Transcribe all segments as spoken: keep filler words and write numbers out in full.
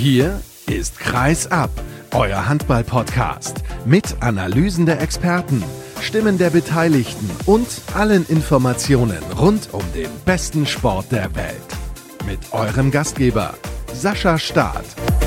Hier ist Kreis ab, euer Handball-Podcast mit Analysen der Experten, Stimmen der Beteiligten und allen Informationen rund um den besten Sport der Welt. Mit eurem Gastgeber Sascha Staat.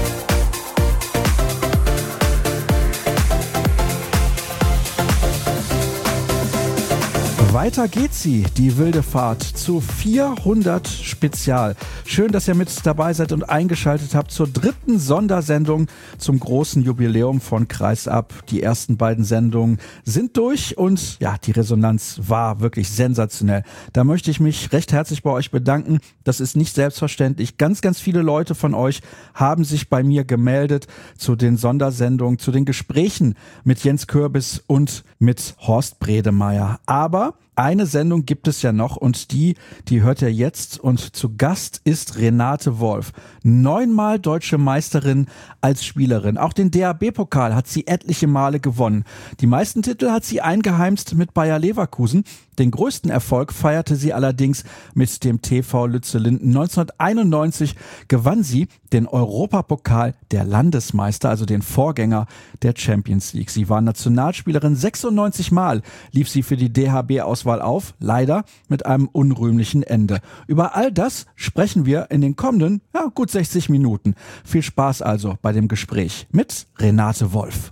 Weiter geht sie, die wilde Fahrt zu vierhundert Spezial. Schön, dass ihr mit dabei seid und eingeschaltet habt zur dritten Sondersendung zum großen Jubiläum von Kreis ab. Die ersten beiden Sendungen sind durch und ja, die Resonanz war wirklich sensationell. Da möchte ich mich recht herzlich bei euch bedanken. Das ist nicht selbstverständlich. Ganz, ganz viele Leute von euch haben sich bei mir gemeldet zu den Sondersendungen, zu den Gesprächen mit Jens Kürbis und mit Horst Bredemeier. Aber eine Sendung gibt es ja noch und die, die hört ihr jetzt und zu Gast ist Renate Wolf. Neunmal deutsche Meisterin als Spielerin. Auch den D H B-Pokal hat sie etliche Male gewonnen. Die meisten Titel hat sie eingeheimst mit Bayer Leverkusen. Den größten Erfolg feierte sie allerdings mit dem T V Lützellinden. neunzehnhunderteinundneunzig gewann sie den Europapokal der Landesmeister, also den Vorgänger der Champions League. Sie war Nationalspielerin, sechsundneunzig Mal lief sie für die D H B-Auswahl auf, leider mit einem unrühmlichen Ende. Über all das sprechen wir in den kommenden, ja, gut sechzig Minuten. Viel Spaß also bei dem Gespräch mit Renate Wolf.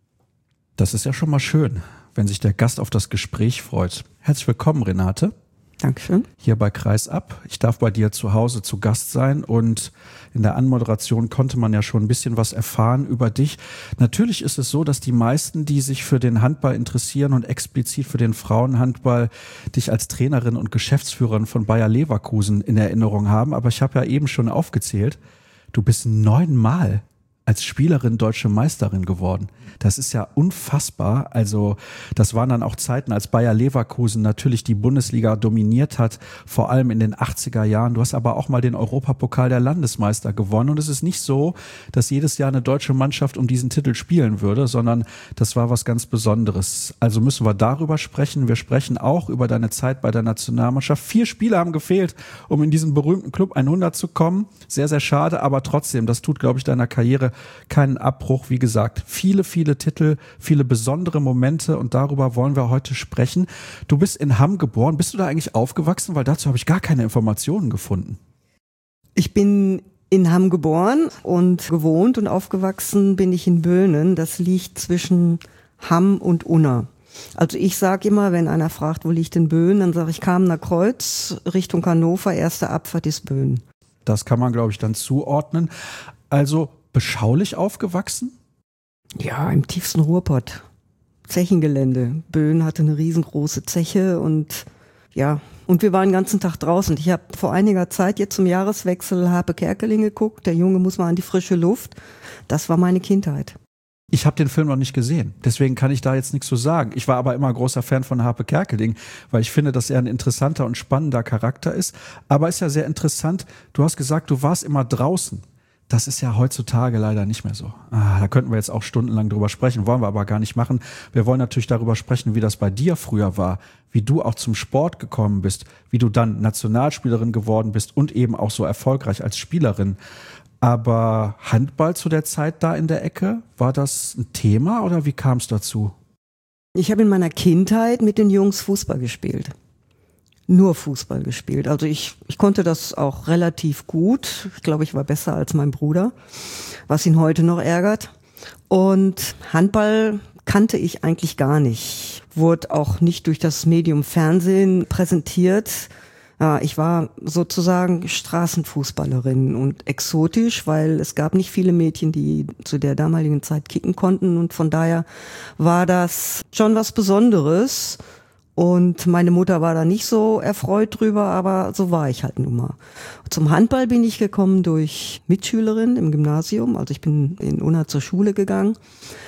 Das ist ja schon mal schön, wenn sich der Gast auf das Gespräch freut. Herzlich willkommen, Renate. Dankeschön. Hier bei Kreis ab. Ich darf bei dir zu Hause zu Gast sein und in der Anmoderation konnte man ja schon ein bisschen was erfahren über dich. Natürlich ist es so, dass die meisten, die sich für den Handball interessieren und explizit für den Frauenhandball, dich als Trainerin und Geschäftsführerin von Bayer Leverkusen in Erinnerung haben. Aber ich habe ja eben schon aufgezählt, du bist neunmal als Spielerin deutsche Meisterin geworden. Das ist ja unfassbar. Also das waren dann auch Zeiten, als Bayer Leverkusen natürlich die Bundesliga dominiert hat, vor allem in den achtziger Jahren. Du hast aber auch mal den Europapokal der Landesmeister gewonnen. Und es ist nicht so, dass jedes Jahr eine deutsche Mannschaft um diesen Titel spielen würde, sondern das war was ganz Besonderes. Also müssen wir darüber sprechen. Wir sprechen auch über deine Zeit bei der Nationalmannschaft. Vier Spiele haben gefehlt, um in diesen berühmten Club hundert zu kommen. Sehr, sehr schade, aber trotzdem, das tut, glaube ich, deiner Karriere keinen Abbruch. Wie gesagt, viele, viele Titel, viele besondere Momente und darüber wollen wir heute sprechen. Du bist in Hamm geboren. Bist du da eigentlich aufgewachsen? Weil dazu habe ich gar keine Informationen gefunden. Ich bin in Hamm geboren und gewohnt und aufgewachsen bin ich in Böhnen. Das liegt zwischen Hamm und Unna. Also ich sage immer, wenn einer fragt, wo liegt denn Böhnen, dann sage ich Kamener Kreuz, Richtung Hannover, erste Abfahrt ist Böhnen. Das kann man, glaube ich, dann zuordnen. Also beschaulich aufgewachsen? Ja, im tiefsten Ruhrpott. Zechengelände. Böhnen hatte eine riesengroße Zeche und ja, und wir waren den ganzen Tag draußen. Ich habe vor einiger Zeit jetzt zum Jahreswechsel Harpe Kerkeling geguckt. Der Junge muss mal an die frische Luft. Das war meine Kindheit. Ich habe den Film noch nicht gesehen, deswegen kann ich da jetzt nichts zu sagen. Ich war aber immer großer Fan von Harpe Kerkeling, weil ich finde, dass er ein interessanter und spannender Charakter ist. Aber ist ja sehr interessant, du hast gesagt, du warst immer draußen. Das ist ja heutzutage leider nicht mehr so. Ah, da könnten wir jetzt auch stundenlang drüber sprechen, wollen wir aber gar nicht machen. Wir wollen natürlich darüber sprechen, wie das bei dir früher war, wie du auch zum Sport gekommen bist, wie du dann Nationalspielerin geworden bist und eben auch so erfolgreich als Spielerin. Aber Handball zu der Zeit da in der Ecke, war das ein Thema oder wie kam es dazu? Ich habe in meiner Kindheit mit den Jungs Fußball gespielt. Nur Fußball gespielt. Also ich, ich konnte das auch relativ gut. Ich glaube, ich war besser als mein Bruder, was ihn heute noch ärgert. Und Handball kannte ich eigentlich gar nicht. Wurde auch nicht durch das Medium Fernsehen präsentiert. Ja, ich war sozusagen Straßenfußballerin und exotisch, weil es gab nicht viele Mädchen, die zu der damaligen Zeit kicken konnten. Und von daher war das schon was Besonderes. Und meine Mutter war da nicht so erfreut drüber, aber so war ich halt nun mal. Zum Handball bin ich gekommen durch Mitschülerin im Gymnasium. Also ich bin in Unna zur Schule gegangen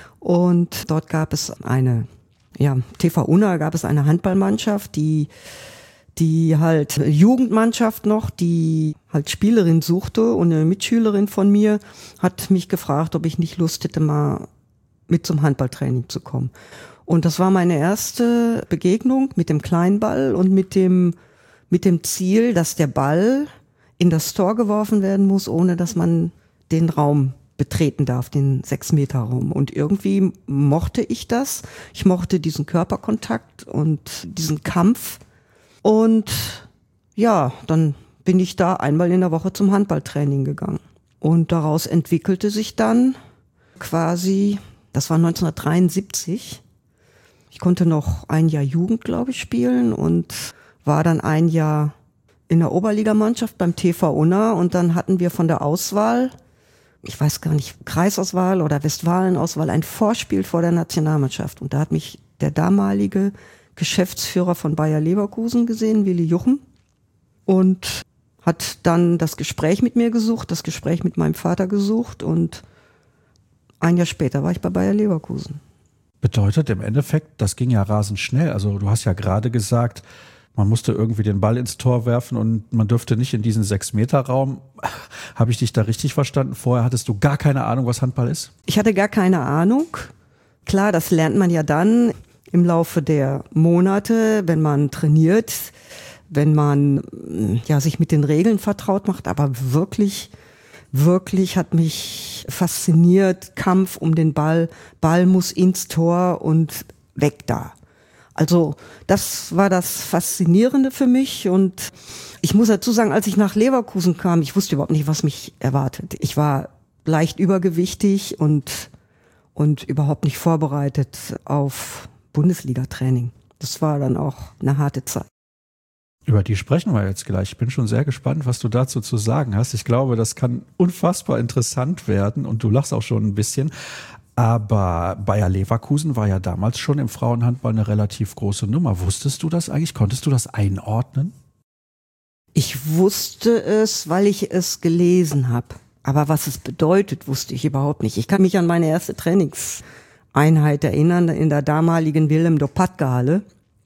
und dort gab es eine, ja, T V Unna gab es eine Handballmannschaft, die die halt Jugendmannschaft noch, die halt Spielerin suchte und eine Mitschülerin von mir hat mich gefragt, ob ich nicht Lust hätte, mal mit zum Handballtraining zu kommen. Und das war meine erste Begegnung mit dem Kleinball und mit dem, mit dem Ziel, dass der Ball in das Tor geworfen werden muss, ohne dass man den Raum betreten darf, den Sechs-Meter-Raum. Und irgendwie mochte ich das. Ich mochte diesen Körperkontakt und diesen Kampf. Und ja, dann bin ich da einmal in der Woche zum Handballtraining gegangen. Und daraus entwickelte sich dann quasi, das war neunzehnhundertdreiundsiebzig, ich konnte noch ein Jahr Jugend, glaube ich, spielen und war dann ein Jahr in der Oberligamannschaft beim T V Unna. Und dann hatten wir von der Auswahl, ich weiß gar nicht, Kreisauswahl oder Westfalenauswahl, ein Vorspiel vor der Nationalmannschaft. Und da hat mich der damalige Geschäftsführer von Bayer Leverkusen gesehen, Willi Juchen, und hat dann das Gespräch mit mir gesucht, das Gespräch mit meinem Vater gesucht, und ein Jahr später war ich bei Bayer Leverkusen. Bedeutet im Endeffekt, das ging ja rasend schnell. Also du hast ja gerade gesagt, man musste irgendwie den Ball ins Tor werfen und man dürfte nicht in diesen Sechs-Meter-Raum. Habe ich dich da richtig verstanden? Vorher hattest du gar keine Ahnung, was Handball ist? Ich hatte gar keine Ahnung. Klar, das lernt man ja dann im Laufe der Monate, wenn man trainiert, wenn man ja sich mit den Regeln vertraut macht. Aber wirklich, wirklich hat mich fasziniert, Kampf um den Ball. Ball muss ins Tor und weg da. Also das war das Faszinierende für mich. Und ich muss dazu sagen, als ich nach Leverkusen kam, ich wusste überhaupt nicht, was mich erwartet. Ich war leicht übergewichtig und, und überhaupt nicht vorbereitet auf Bundesliga-Training. Das war dann auch eine harte Zeit. Über die sprechen wir jetzt gleich. Ich bin schon sehr gespannt, was du dazu zu sagen hast. Ich glaube, das kann unfassbar interessant werden und du lachst auch schon ein bisschen. Aber Bayer Leverkusen war ja damals schon im Frauenhandball eine relativ große Nummer. Wusstest du das eigentlich? Konntest du das einordnen? Ich wusste es, weil ich es gelesen habe. Aber was es bedeutet, wusste ich überhaupt nicht. Ich kann mich an meine erste Trainingseinheit erinnern, in der damaligen Willem-Dopatka-Halle.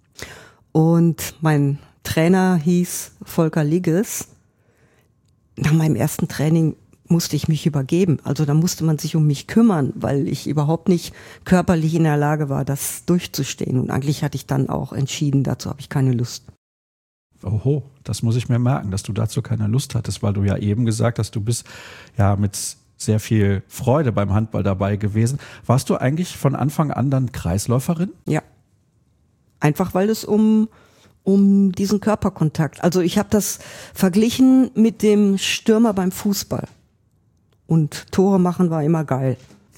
Und mein Trainer hieß Volker Ligges. Nach meinem ersten Training musste ich mich übergeben. Also da musste man sich um mich kümmern, weil ich überhaupt nicht körperlich in der Lage war, das durchzustehen. Und eigentlich hatte ich dann auch entschieden, dazu habe ich keine Lust. Oho, das muss ich mir merken, dass du dazu keine Lust hattest, weil du ja eben gesagt hast, du bist ja mit sehr viel Freude beim Handball dabei gewesen. Warst du eigentlich von Anfang an dann Kreisläuferin? Ja, einfach weil es um um diesen Körperkontakt. Also ich habe das verglichen mit dem Stürmer beim Fußball. Und Tore machen war immer geil.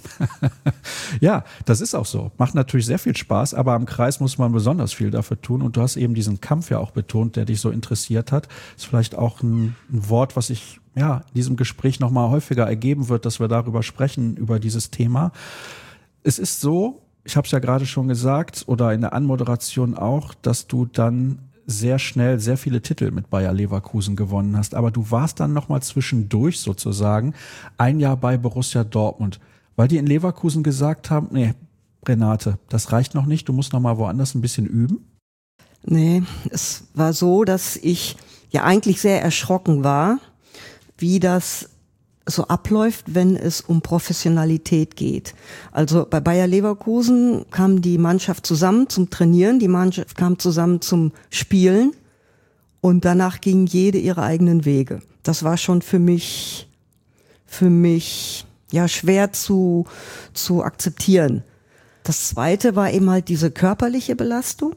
Ja, das ist auch so. Macht natürlich sehr viel Spaß, aber am Kreis muss man besonders viel dafür tun. Und du hast eben diesen Kampf ja auch betont, der dich so interessiert hat. Ist vielleicht auch ein, ein Wort, was ich ja in diesem Gespräch nochmal häufiger ergeben wird, dass wir darüber sprechen, über dieses Thema. Es ist so, ich habe es ja gerade schon gesagt oder in der Anmoderation auch, dass du dann sehr schnell sehr viele Titel mit Bayer Leverkusen gewonnen hast. Aber du warst dann nochmal zwischendurch sozusagen ein Jahr bei Borussia Dortmund, weil die in Leverkusen gesagt haben, nee, Renate, das reicht noch nicht, du musst nochmal woanders ein bisschen üben? Nee, es war so, dass ich ja eigentlich sehr erschrocken war, wie das so abläuft, wenn es um Professionalität geht. Also bei Bayer Leverkusen kam die Mannschaft zusammen zum Trainieren, die Mannschaft kam zusammen zum Spielen und danach gingen jede ihre eigenen Wege. Das war schon für mich, für mich ja schwer zu, zu akzeptieren. Das Zweite war eben halt diese körperliche Belastung,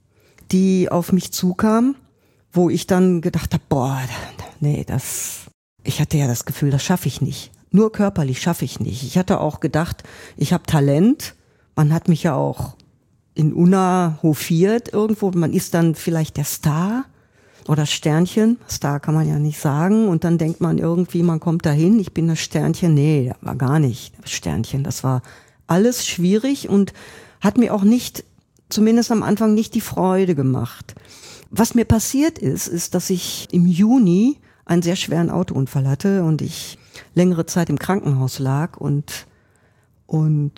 die auf mich zukam, wo ich dann gedacht habe, boah, nee, das ich hatte ja das Gefühl, das schaffe ich nicht. Nur körperlich schaffe ich nicht. Ich hatte auch gedacht, ich habe Talent. Man hat mich ja auch in Unna hofiert irgendwo. Man ist dann vielleicht der Star oder Sternchen. Star kann man ja nicht sagen. Und dann denkt man irgendwie, man kommt dahin. Ich bin das Sternchen. Nee, war gar nicht das Sternchen. Das war alles schwierig und hat mir auch nicht, zumindest am Anfang, nicht die Freude gemacht. Was mir passiert ist, ist, dass ich im Juni einen sehr schweren Autounfall hatte und ich längere Zeit im Krankenhaus lag und und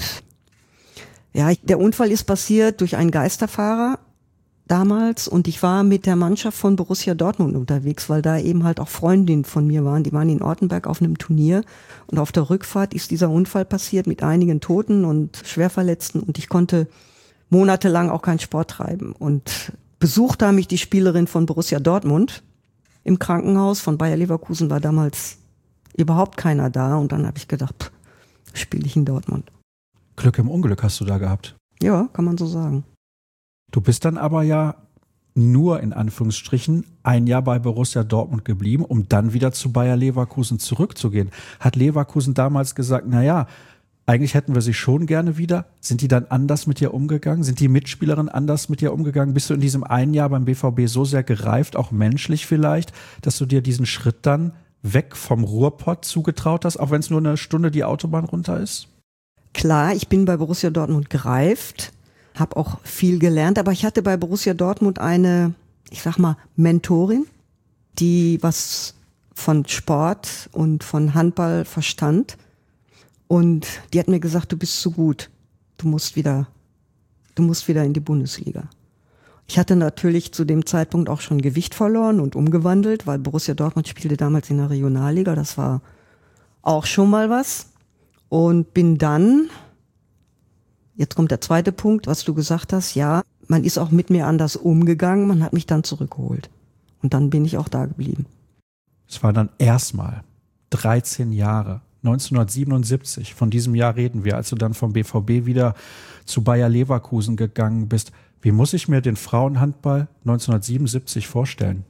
ja, ich, der Unfall ist passiert durch einen Geisterfahrer damals und ich war mit der Mannschaft von Borussia Dortmund unterwegs, weil da eben halt auch Freundinnen von mir waren, die waren in Ortenberg auf einem Turnier und auf der Rückfahrt ist dieser Unfall passiert mit einigen Toten und Schwerverletzten und ich konnte monatelang auch keinen Sport treiben und besucht habe mich die Spielerin von Borussia Dortmund im Krankenhaus. Von Bayer Leverkusen war damals überhaupt keiner da. Und dann habe ich gedacht, spiele ich in Dortmund. Glück im Unglück hast du da gehabt. Ja, kann man so sagen. Du bist dann aber ja nur in Anführungsstrichen ein Jahr bei Borussia Dortmund geblieben, um dann wieder zu Bayer Leverkusen zurückzugehen. Hat Leverkusen damals gesagt, naja, eigentlich hätten wir sie schon gerne wieder. Sind die dann anders mit dir umgegangen? Sind die Mitspielerinnen anders mit dir umgegangen? Bist du in diesem einen Jahr beim B V B so sehr gereift, auch menschlich vielleicht, dass du dir diesen Schritt dann weg vom Ruhrpott zugetraut hast, auch wenn es nur eine Stunde die Autobahn runter ist? Klar, ich bin bei Borussia Dortmund gereift, habe auch viel gelernt, aber ich hatte bei Borussia Dortmund eine, ich sag mal, Mentorin, die was von Sport und von Handball verstand. Und die hat mir gesagt, du bist zu gut, du musst wieder, du musst wieder in die Bundesliga. Ich hatte natürlich zu dem Zeitpunkt auch schon Gewicht verloren und umgewandelt, weil Borussia Dortmund spielte damals in der Regionalliga, das war auch schon mal was. Und bin dann, jetzt kommt der zweite Punkt, was du gesagt hast, ja, man ist auch mit mir anders umgegangen, man hat mich dann zurückgeholt. Und dann bin ich auch da geblieben. Es war dann erstmal dreizehn Jahre. neunzehnhundertsiebenundsiebzig, von diesem Jahr reden wir, als du dann vom B V B wieder zu Bayer Leverkusen gegangen bist. Wie muss ich mir den Frauenhandball neunzehnhundertsiebenundsiebzig vorstellen?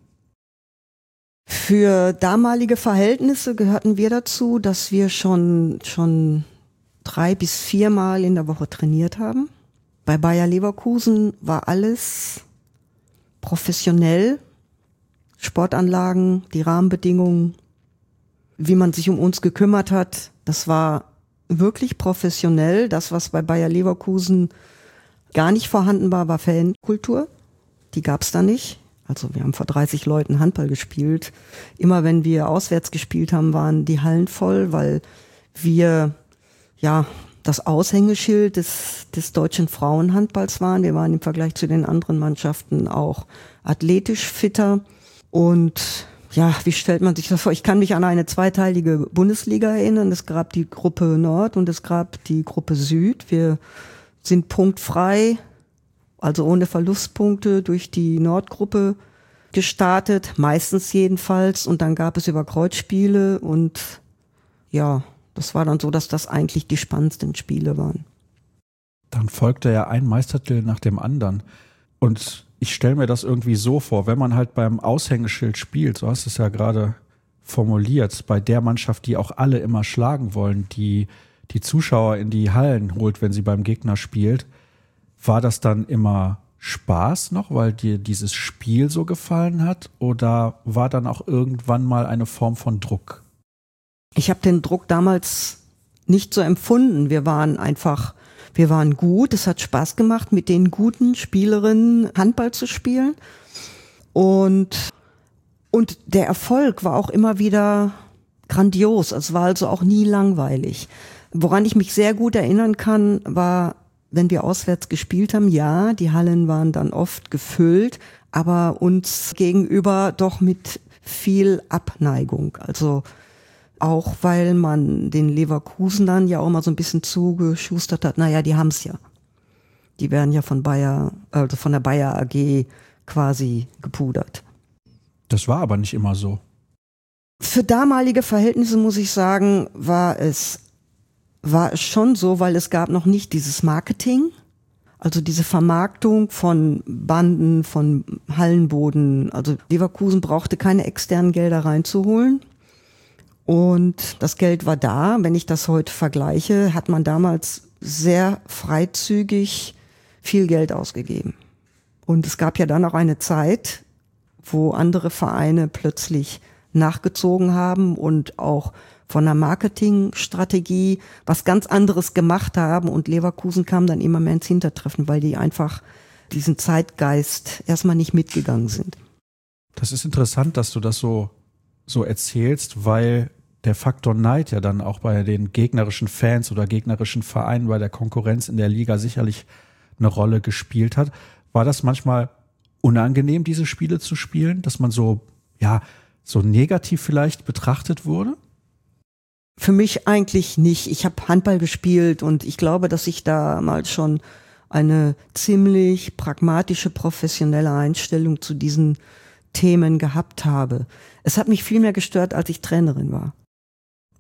Für damalige Verhältnisse gehörten wir dazu, dass wir schon, schon drei bis viermal in der Woche trainiert haben. Bei Bayer Leverkusen war alles professionell. Sportanlagen, die Rahmenbedingungen, wie man sich um uns gekümmert hat, das war wirklich professionell. Das, was bei Bayer Leverkusen gar nicht vorhanden war, war Fankultur. Die gab's da nicht. Also wir haben vor dreißig Leuten Handball gespielt. Immer wenn wir auswärts gespielt haben, waren die Hallen voll, weil wir ja das Aushängeschild des, des deutschen Frauenhandballs waren. Wir waren im Vergleich zu den anderen Mannschaften auch athletisch fitter. Und ja, wie stellt man sich das vor? Ich kann mich an eine zweiteilige Bundesliga erinnern. Es gab die Gruppe Nord und es gab die Gruppe Süd. Wir sind punktfrei, also ohne Verlustpunkte, durch die Nordgruppe gestartet, meistens jedenfalls. Und dann gab es Überkreuzspiele und ja, das war dann so, dass das eigentlich die spannendsten Spiele waren. Dann folgte ja ein Meistertitel nach dem anderen. Und ich stelle mir das irgendwie so vor, wenn man halt beim Aushängeschild spielt, so hast du es ja gerade formuliert, bei der Mannschaft, die auch alle immer schlagen wollen, die die Zuschauer in die Hallen holt, wenn sie beim Gegner spielt, war das dann immer Spaß noch, weil dir dieses Spiel so gefallen hat? Oder war dann auch irgendwann mal eine Form von Druck? Ich habe den Druck damals nicht so empfunden. Wir waren einfach, wir waren gut. Es hat Spaß gemacht, mit den guten Spielerinnen Handball zu spielen. Und, und der Erfolg war auch immer wieder grandios. Es war also auch nie langweilig. Woran ich mich sehr gut erinnern kann, war, wenn wir auswärts gespielt haben, ja, die Hallen waren dann oft gefüllt, aber uns gegenüber doch mit viel Abneigung. Also auch, weil man den Leverkusenern ja auch mal so ein bisschen zugeschustert hat, naja, die haben's ja. Die werden ja von Bayer, also von der Bayer A G quasi gepudert. Das war aber nicht immer so. Für damalige Verhältnisse, muss ich sagen, war es war es schon so, weil es gab noch nicht dieses Marketing, also diese Vermarktung von Banden, von Hallenboden. Also Leverkusen brauchte keine externen Gelder reinzuholen und das Geld war da. Wenn ich das heute vergleiche, hat man damals sehr freizügig viel Geld ausgegeben. Und es gab ja dann auch eine Zeit, wo andere Vereine plötzlich nachgezogen haben und auch von der Marketingstrategie was ganz anderes gemacht haben und Leverkusen kam dann immer mehr ins Hintertreffen, weil die einfach diesen Zeitgeist erstmal nicht mitgegangen sind. Das ist interessant, dass du das so, so erzählst, weil der Faktor Neid ja dann auch bei den gegnerischen Fans oder gegnerischen Vereinen bei der Konkurrenz in der Liga sicherlich eine Rolle gespielt hat. War das manchmal unangenehm, diese Spiele zu spielen, dass man so, ja, so negativ vielleicht betrachtet wurde? Für mich eigentlich nicht. Ich habe Handball gespielt und ich glaube, dass ich damals schon eine ziemlich pragmatische, professionelle Einstellung zu diesen Themen gehabt habe. Es hat mich viel mehr gestört, als ich Trainerin war.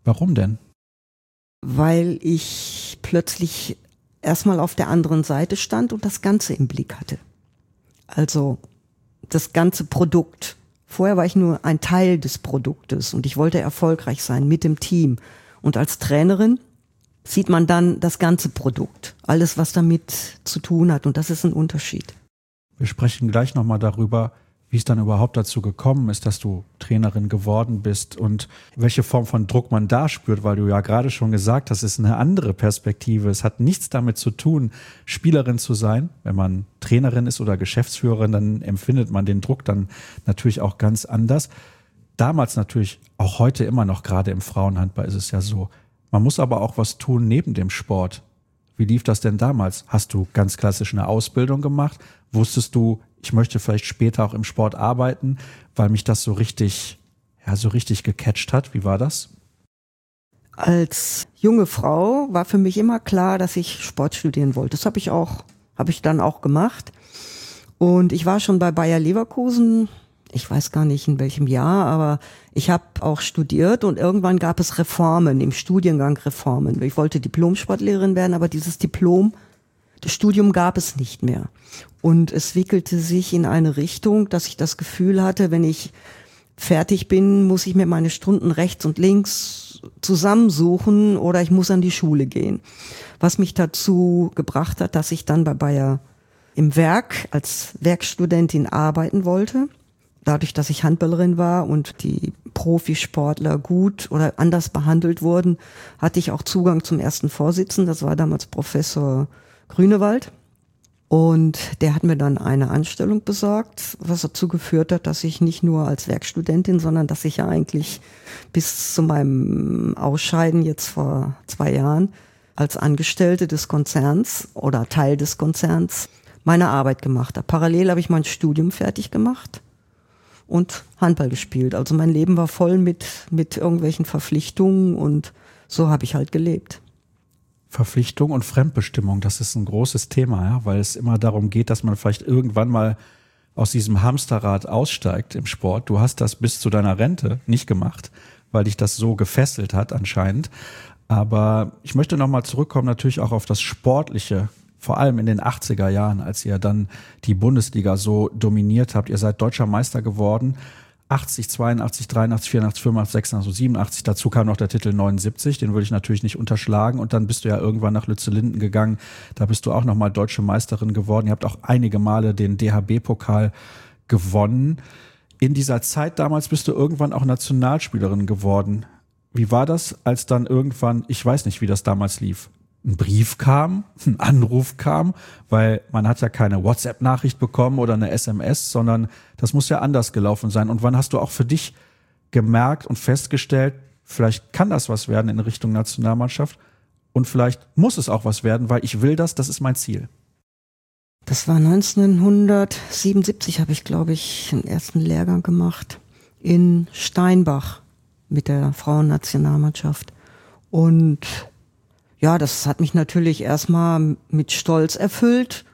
Warum denn? Weil ich plötzlich erstmal auf der anderen Seite stand und das Ganze im Blick hatte. Also das ganze Produkt. Vorher war ich nur ein Teil des Produktes und ich wollte erfolgreich sein mit dem Team. Und als Trainerin sieht man dann das ganze Produkt, alles, was damit zu tun hat. Und das ist ein Unterschied. Wir sprechen gleich nochmal darüber, wie es dann überhaupt dazu gekommen ist, dass du Trainerin geworden bist und welche Form von Druck man da spürt, weil du ja gerade schon gesagt hast, es ist eine andere Perspektive. Es hat nichts damit zu tun, Spielerin zu sein. Wenn man Trainerin ist oder Geschäftsführerin, dann empfindet man den Druck dann natürlich auch ganz anders. Damals natürlich, auch heute immer noch, gerade im Frauenhandball ist es ja so. Man muss aber auch was tun neben dem Sport. Wie lief das denn damals? Hast du ganz klassisch eine Ausbildung gemacht? Wusstest du, ich möchte vielleicht später auch im Sport arbeiten, weil mich das so richtig, ja, so richtig gecatcht hat? Wie war das? Als junge Frau war für mich immer klar, dass ich Sport studieren wollte. Das habe ich auch, habe ich dann auch gemacht. Und ich war schon bei Bayer Leverkusen. Ich weiß gar nicht in welchem Jahr, aber ich habe auch studiert und irgendwann gab es Reformen, im Studiengang Reformen. Ich wollte Diplom-Sportlehrerin werden, aber dieses Diplom, das Studium gab es nicht mehr. Und es wickelte sich in eine Richtung, dass ich das Gefühl hatte, wenn ich fertig bin, muss ich mir meine Stunden rechts und links zusammensuchen oder ich muss an die Schule gehen. Was mich dazu gebracht hat, dass ich dann bei Bayer im Werk als Werkstudentin arbeiten wollte. Dadurch, dass ich Handballerin war und die Profisportler gut oder anders behandelt wurden, hatte ich auch Zugang zum ersten Vorsitzenden. Das war damals Professor Grünewald. Und der hat mir dann eine Anstellung besorgt, was dazu geführt hat, dass ich nicht nur als Werkstudentin, sondern dass ich ja eigentlich bis zu meinem Ausscheiden jetzt vor zwei Jahren als Angestellte des Konzerns oder Teil des Konzerns meine Arbeit gemacht habe. Parallel habe ich mein Studium fertig gemacht und Handball gespielt. Also mein Leben war voll mit, mit irgendwelchen Verpflichtungen und so habe ich halt gelebt. Verpflichtung und Fremdbestimmung, das ist ein großes Thema, ja, weil es immer darum geht, dass man vielleicht irgendwann mal aus diesem Hamsterrad aussteigt im Sport. Du hast das bis zu deiner Rente nicht gemacht, weil dich das so gefesselt hat anscheinend. Aber ich möchte nochmal zurückkommen natürlich auch auf das Sportliche, vor allem in den achtziger Jahren, als ihr dann die Bundesliga so dominiert habt. Ihr seid deutscher Meister geworden. achtzig, zweiundachtzig, dreiundachtzig, vierundachtzig, fünfundachtzig, sechsundachtzig, siebenundachtzig. Dazu kam noch der Titel neunundsiebzig, den würde ich natürlich nicht unterschlagen. Und dann bist du ja irgendwann nach Lützellinden gegangen. Da bist du auch nochmal deutsche Meisterin geworden. Ihr habt auch einige Male den D H B-Pokal gewonnen. In dieser Zeit damals bist du irgendwann auch Nationalspielerin geworden. Wie war das, als dann irgendwann, ich weiß nicht, wie das damals lief, ein Brief kam, ein Anruf kam, weil man hat ja keine WhatsApp-Nachricht bekommen oder eine S M S, sondern das muss ja anders gelaufen sein. Und wann hast du auch für dich gemerkt und festgestellt, vielleicht kann das was werden in Richtung Nationalmannschaft und vielleicht muss es auch was werden, weil ich will das, das ist mein Ziel. Das war neunzehnhundertsiebenundsiebzig, habe ich, glaube ich, den ersten Lehrgang gemacht in Steinbach mit der Frauennationalmannschaft. Und ja, das hat mich natürlich erstmal mit Stolz erfüllt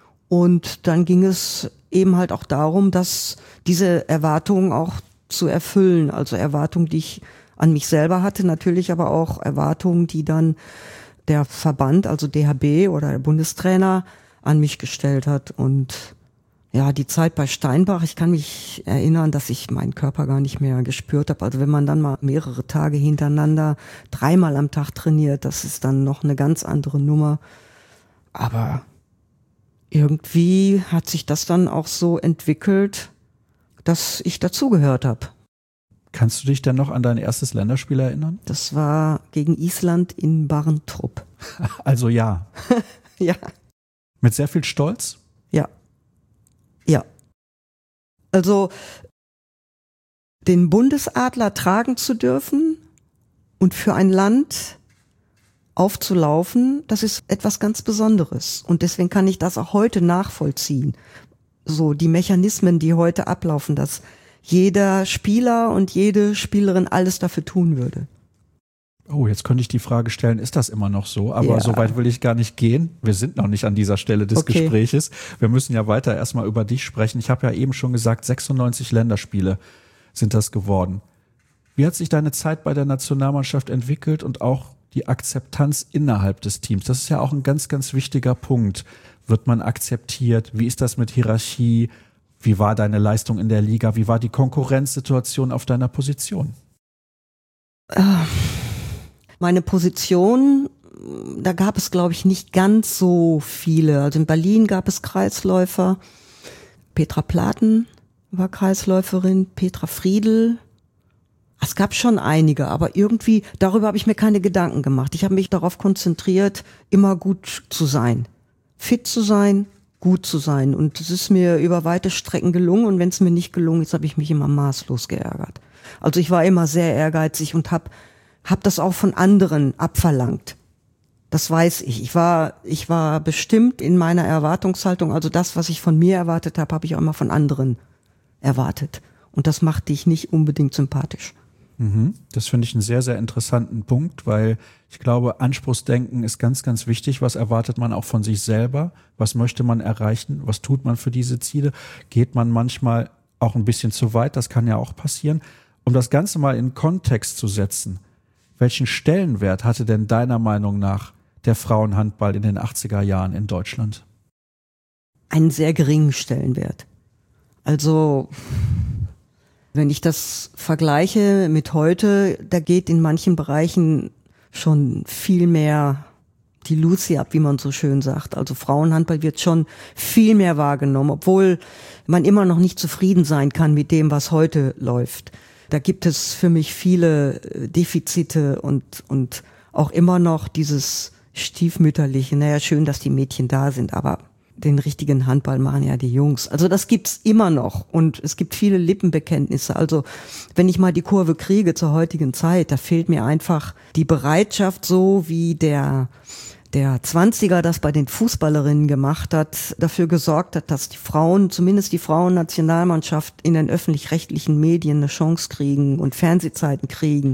und dann ging es eben halt auch darum, dass diese Erwartungen auch zu erfüllen, also Erwartungen, die ich an mich selber hatte, natürlich aber auch Erwartungen, die dann der Verband, also D H B oder der Bundestrainer an mich gestellt hat. Und ja, die Zeit bei Steinbach, ich kann mich erinnern, dass ich meinen Körper gar nicht mehr gespürt habe. Also wenn man dann mal mehrere Tage hintereinander dreimal am Tag trainiert, das ist dann noch eine ganz andere Nummer. Aber irgendwie hat sich das dann auch so entwickelt, dass ich dazugehört habe. Kannst du dich denn noch an dein erstes Länderspiel erinnern? Das war gegen Island in Barentrup. Also ja. Ja. Mit sehr viel Stolz? Ja. Ja. Also den Bundesadler tragen zu dürfen und für ein Land aufzulaufen, das ist etwas ganz Besonderes. Und deswegen kann ich das auch heute nachvollziehen. So die Mechanismen, die heute ablaufen, dass jeder Spieler und jede Spielerin alles dafür tun würde. Oh, jetzt könnte ich die Frage stellen, ist das immer noch so? Aber ja. So weit will ich gar nicht gehen. Wir sind noch nicht an dieser Stelle des okay. Gespräches. Wir müssen ja weiter erstmal über dich sprechen. Ich habe ja eben schon gesagt, sechsundneunzig Länderspiele sind das geworden. Wie hat sich deine Zeit bei der Nationalmannschaft entwickelt und auch die Akzeptanz innerhalb des Teams? Das ist ja auch ein ganz, ganz wichtiger Punkt. Wird man akzeptiert? Wie ist das mit Hierarchie? Wie war deine Leistung in der Liga? Wie war die Konkurrenzsituation auf deiner Position? Meine Position, da gab es, glaube ich, nicht ganz so viele. Also in Berlin gab es Kreisläufer. Petra Platen war Kreisläuferin, Petra Friedl. Es gab schon einige, aber irgendwie, darüber habe ich mir keine Gedanken gemacht. Ich habe mich darauf konzentriert, immer gut zu sein. Fit zu sein, gut zu sein. Und es ist mir über weite Strecken gelungen. Und wenn es mir nicht gelungen ist, habe ich mich immer maßlos geärgert. Also ich war immer sehr ehrgeizig und habe hab das auch von anderen abverlangt. Das weiß ich. Ich war, ich war bestimmt in meiner Erwartungshaltung. Also das, was ich von mir erwartet habe, habe ich auch immer von anderen erwartet. Und das macht dich nicht unbedingt sympathisch. Das finde ich einen sehr, sehr interessanten Punkt, weil ich glaube, Anspruchsdenken ist ganz, ganz wichtig. Was erwartet man auch von sich selber? Was möchte man erreichen? Was tut man für diese Ziele? Geht man manchmal auch ein bisschen zu weit? Das kann ja auch passieren. Um das Ganze mal in Kontext zu setzen, welchen Stellenwert hatte denn deiner Meinung nach der Frauenhandball in den achtziger Jahren in Deutschland? Einen sehr geringen Stellenwert. Also wenn ich das vergleiche mit heute, da geht in manchen Bereichen schon viel mehr die Lucy ab, wie man so schön sagt. Also Frauenhandball wird schon viel mehr wahrgenommen, obwohl man immer noch nicht zufrieden sein kann mit dem, was heute läuft. Da gibt es für mich viele Defizite und, und auch immer noch dieses stiefmütterliche, naja, schön, dass die Mädchen da sind, aber den richtigen Handball machen ja die Jungs. Also das gibt's immer noch und es gibt viele Lippenbekenntnisse. Also wenn ich mal die Kurve kriege zur heutigen Zeit, da fehlt mir einfach die Bereitschaft, so wie der der Zwanziger das bei den Fußballerinnen gemacht hat, dafür gesorgt hat, dass die Frauen, zumindest die Frauennationalmannschaft in den öffentlich-rechtlichen Medien eine Chance kriegen und Fernsehzeiten kriegen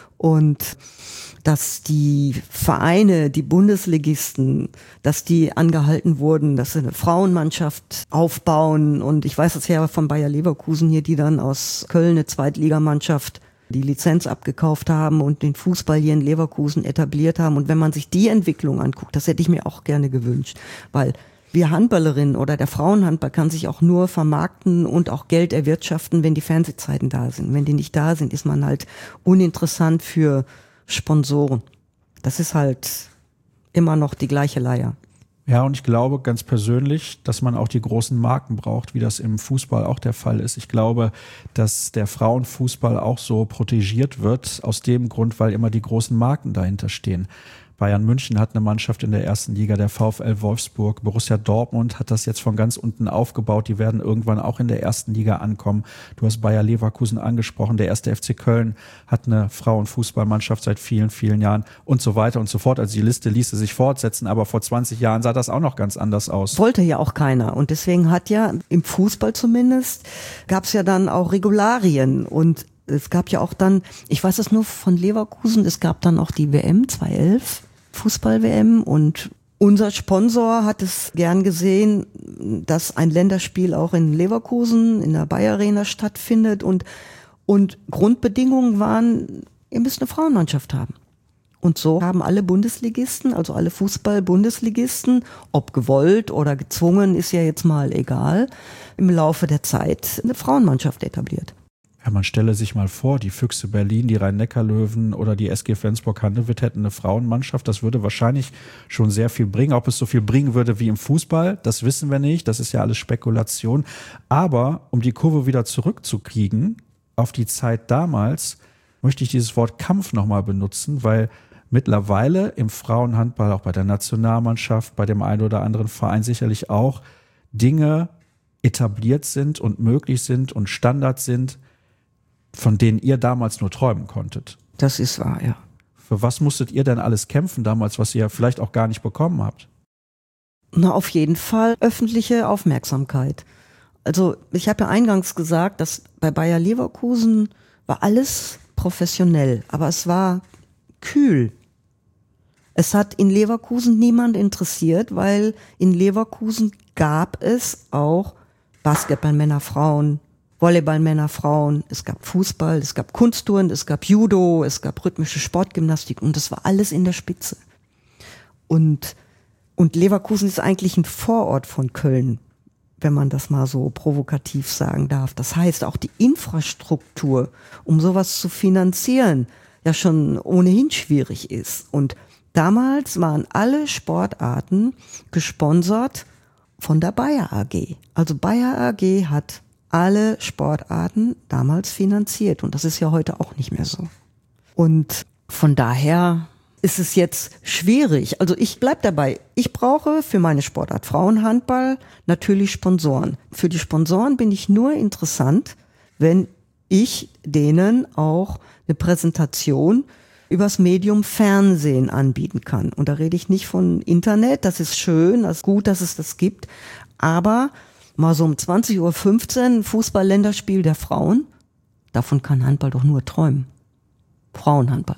und dass die Vereine, die Bundesligisten, dass die angehalten wurden, dass sie eine Frauenmannschaft aufbauen. Und ich weiß das ja von Bayer Leverkusen hier, die dann aus Köln eine Zweitligamannschaft die Lizenz abgekauft haben und den Fußball hier in Leverkusen etabliert haben. Und wenn man sich die Entwicklung anguckt, das hätte ich mir auch gerne gewünscht, weil wir Handballerinnen oder der Frauenhandball kann sich auch nur vermarkten und auch Geld erwirtschaften, wenn die Fernsehzeiten da sind. Wenn die nicht da sind, ist man halt uninteressant für Sponsoren. Das ist halt immer noch die gleiche Leier. Ja, und ich glaube ganz persönlich, dass man auch die großen Marken braucht, wie das im Fußball auch der Fall ist. Ich glaube, dass der Frauenfußball auch so protegiert wird, aus dem Grund, weil immer die großen Marken dahinter stehen. Bayern München hat eine Mannschaft in der ersten Liga, der VfL Wolfsburg, Borussia Dortmund hat das jetzt von ganz unten aufgebaut, die werden irgendwann auch in der ersten Liga ankommen. Du hast Bayer Leverkusen angesprochen, der erste F C Köln hat eine Frauenfußballmannschaft seit vielen, vielen Jahren und so weiter und so fort. Also die Liste ließe sich fortsetzen, aber vor zwanzig Jahren sah das auch noch ganz anders aus. Wollte ja auch keiner und deswegen hat ja im Fußball zumindest, gab es ja dann auch Regularien und es gab ja auch dann, ich weiß es nur von Leverkusen, es gab dann auch die W M zweitausendelf, Fußball-W M und unser Sponsor hat es gern gesehen, dass ein Länderspiel auch in Leverkusen, in der Bayer Arena stattfindet und, und Grundbedingungen waren, ihr müsst eine Frauenmannschaft haben. Und so haben alle Bundesligisten, also alle Fußball-Bundesligisten, ob gewollt oder gezwungen, ist ja jetzt mal egal, im Laufe der Zeit eine Frauenmannschaft etabliert. Ja, man stelle sich mal vor, die Füchse Berlin, die Rhein-Neckar-Löwen oder die S G Flensburg-Handewitt hätten eine Frauenmannschaft. Das würde wahrscheinlich schon sehr viel bringen. Ob es so viel bringen würde wie im Fußball, das wissen wir nicht. Das ist ja alles Spekulation. Aber um die Kurve wieder zurückzukriegen auf die Zeit damals, möchte ich dieses Wort Kampf nochmal benutzen, weil mittlerweile im Frauenhandball, auch bei der Nationalmannschaft, bei dem einen oder anderen Verein sicherlich auch, Dinge etabliert sind und möglich sind und Standard sind, von denen ihr damals nur träumen konntet. Das ist wahr, ja. Für was musstet ihr denn alles kämpfen damals, was ihr vielleicht auch gar nicht bekommen habt? Na, auf jeden Fall öffentliche Aufmerksamkeit. Also ich habe ja eingangs gesagt, dass bei Bayer Leverkusen war alles professionell, aber es war kühl. Es hat in Leverkusen niemand interessiert, weil in Leverkusen gab es auch Basketball, Männer, Frauen, Volleyball, Männer, Frauen, es gab Fußball, es gab Kunstturnen, es gab Judo, es gab rhythmische Sportgymnastik und das war alles in der Spitze. Und, und Leverkusen ist eigentlich ein Vorort von Köln, wenn man das mal so provokativ sagen darf. Das heißt, auch die Infrastruktur, um sowas zu finanzieren, ja schon ohnehin schwierig ist. Und damals waren alle Sportarten gesponsert von der Bayer A G. Also Bayer A G hat alle Sportarten damals finanziert. Und das ist ja heute auch nicht mehr so. Und von daher ist es jetzt schwierig. Also ich bleib dabei. Ich brauche für meine Sportart Frauenhandball natürlich Sponsoren. Für die Sponsoren bin ich nur interessant, wenn ich denen auch eine Präsentation übers Medium Fernsehen anbieten kann. Und da rede ich nicht von Internet. Das ist schön, das ist gut, dass es das gibt. Aber mal so um zwanzig Uhr fünfzehn Fußball-Länderspiel der Frauen, davon kann Handball doch nur träumen. Frauenhandball.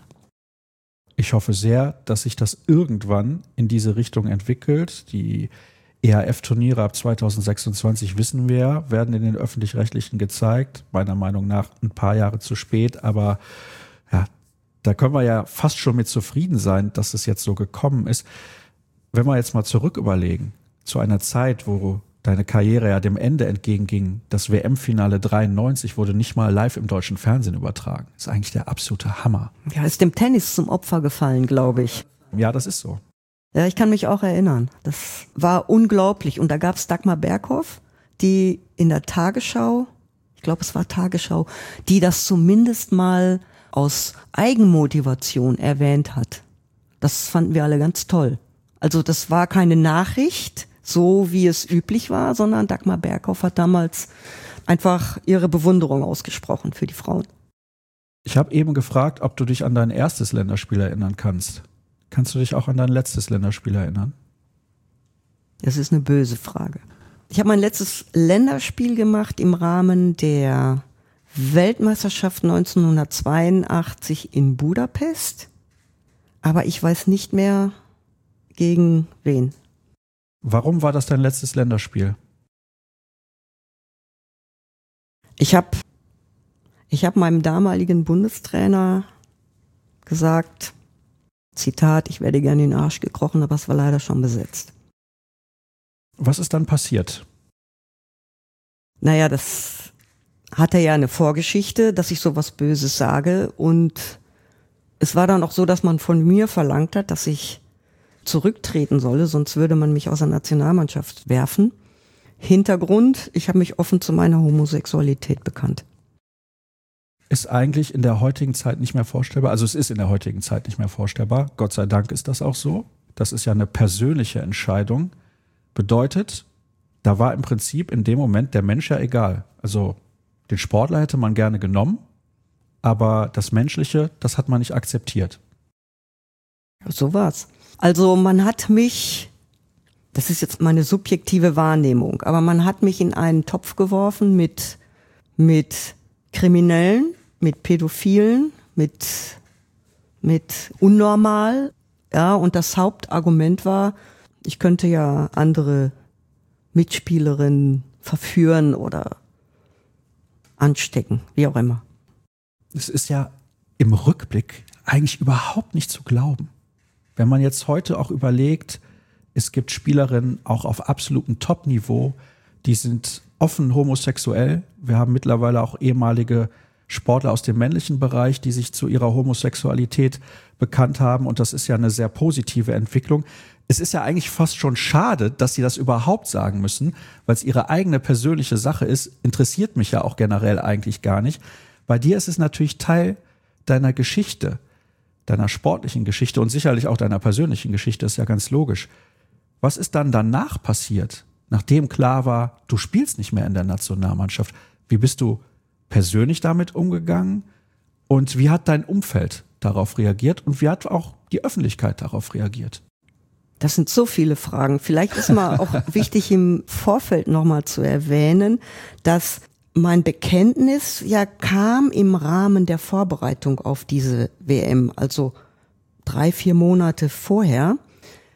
Ich hoffe sehr, dass sich das irgendwann in diese Richtung entwickelt. Die E H F-Turniere ab zwanzig sechsundzwanzig, wissen wir, werden in den Öffentlich-Rechtlichen gezeigt. Meiner Meinung nach ein paar Jahre zu spät, aber ja, da können wir ja fast schon mit zufrieden sein, dass es jetzt so gekommen ist. Wenn wir jetzt mal zurück überlegen, zu einer Zeit, wo deine Karriere ja dem Ende entgegenging, das W M-Finale dreiundneunzig wurde nicht mal live im deutschen Fernsehen übertragen. Das ist eigentlich der absolute Hammer. Ja, ist dem Tennis zum Opfer gefallen, glaube ich. Ja, das ist so. Ja, ich kann mich auch erinnern. Das war unglaublich. Und da gab es Dagmar Berghoff, die in der Tagesschau, ich glaube es war Tagesschau, die das zumindest mal aus Eigenmotivation erwähnt hat. Das fanden wir alle ganz toll. Also das war keine Nachricht, so wie es üblich war, sondern Dagmar Berghoff hat damals einfach ihre Bewunderung ausgesprochen für die Frauen. Ich habe eben gefragt, ob du dich an dein erstes Länderspiel erinnern kannst. Kannst du dich auch an dein letztes Länderspiel erinnern? Das ist eine böse Frage. Ich habe mein letztes Länderspiel gemacht im Rahmen der Weltmeisterschaft neunzehnhundertzweiundachtzig in Budapest, aber ich weiß nicht mehr gegen wen. Warum war das dein letztes Länderspiel? Ich habe ich hab meinem damaligen Bundestrainer gesagt, Zitat, ich werde gerne in den Arsch gekrochen, aber es war leider schon besetzt. Was ist dann passiert? Naja, das hatte ja eine Vorgeschichte, dass ich sowas Böses sage, und es war dann auch so, dass man von mir verlangt hat, dass ich zurücktreten solle, sonst würde man mich aus der Nationalmannschaft werfen. Hintergrund, ich habe mich offen zu meiner Homosexualität bekannt. Ist eigentlich in der heutigen Zeit nicht mehr vorstellbar, also es ist in der heutigen Zeit nicht mehr vorstellbar, Gott sei Dank ist das auch so. Das ist ja eine persönliche Entscheidung. Bedeutet, da war im Prinzip in dem Moment der Mensch ja egal. Also den Sportler hätte man gerne genommen, aber das Menschliche, das hat man nicht akzeptiert. So war's. Also man hat mich, das ist jetzt meine subjektive Wahrnehmung, aber man hat mich in einen Topf geworfen mit, mit Kriminellen, mit Pädophilen, mit, mit unnormal. Ja, und das Hauptargument war, ich könnte ja andere Mitspielerinnen verführen oder anstecken, wie auch immer. Es ist ja im Rückblick eigentlich überhaupt nicht zu glauben. Wenn man jetzt heute auch überlegt, es gibt Spielerinnen auch auf absolutem Top-Niveau, die sind offen homosexuell. Wir haben mittlerweile auch ehemalige Sportler aus dem männlichen Bereich, die sich zu ihrer Homosexualität bekannt haben, und das ist ja eine sehr positive Entwicklung. Es ist ja eigentlich fast schon schade, dass sie das überhaupt sagen müssen, weil es ihre eigene persönliche Sache ist. Interessiert mich ja auch generell eigentlich gar nicht. Bei dir ist es natürlich Teil deiner Geschichte, deiner sportlichen Geschichte und sicherlich auch deiner persönlichen Geschichte, ist ja ganz logisch. Was ist dann danach passiert, nachdem klar war, du spielst nicht mehr in der Nationalmannschaft? Wie bist du persönlich damit umgegangen und wie hat dein Umfeld darauf reagiert und wie hat auch die Öffentlichkeit darauf reagiert? Das sind so viele Fragen. Vielleicht ist mal auch wichtig im Vorfeld nochmal zu erwähnen, dass mein Bekenntnis ja kam im Rahmen der Vorbereitung auf diese W M, also drei, vier Monate vorher,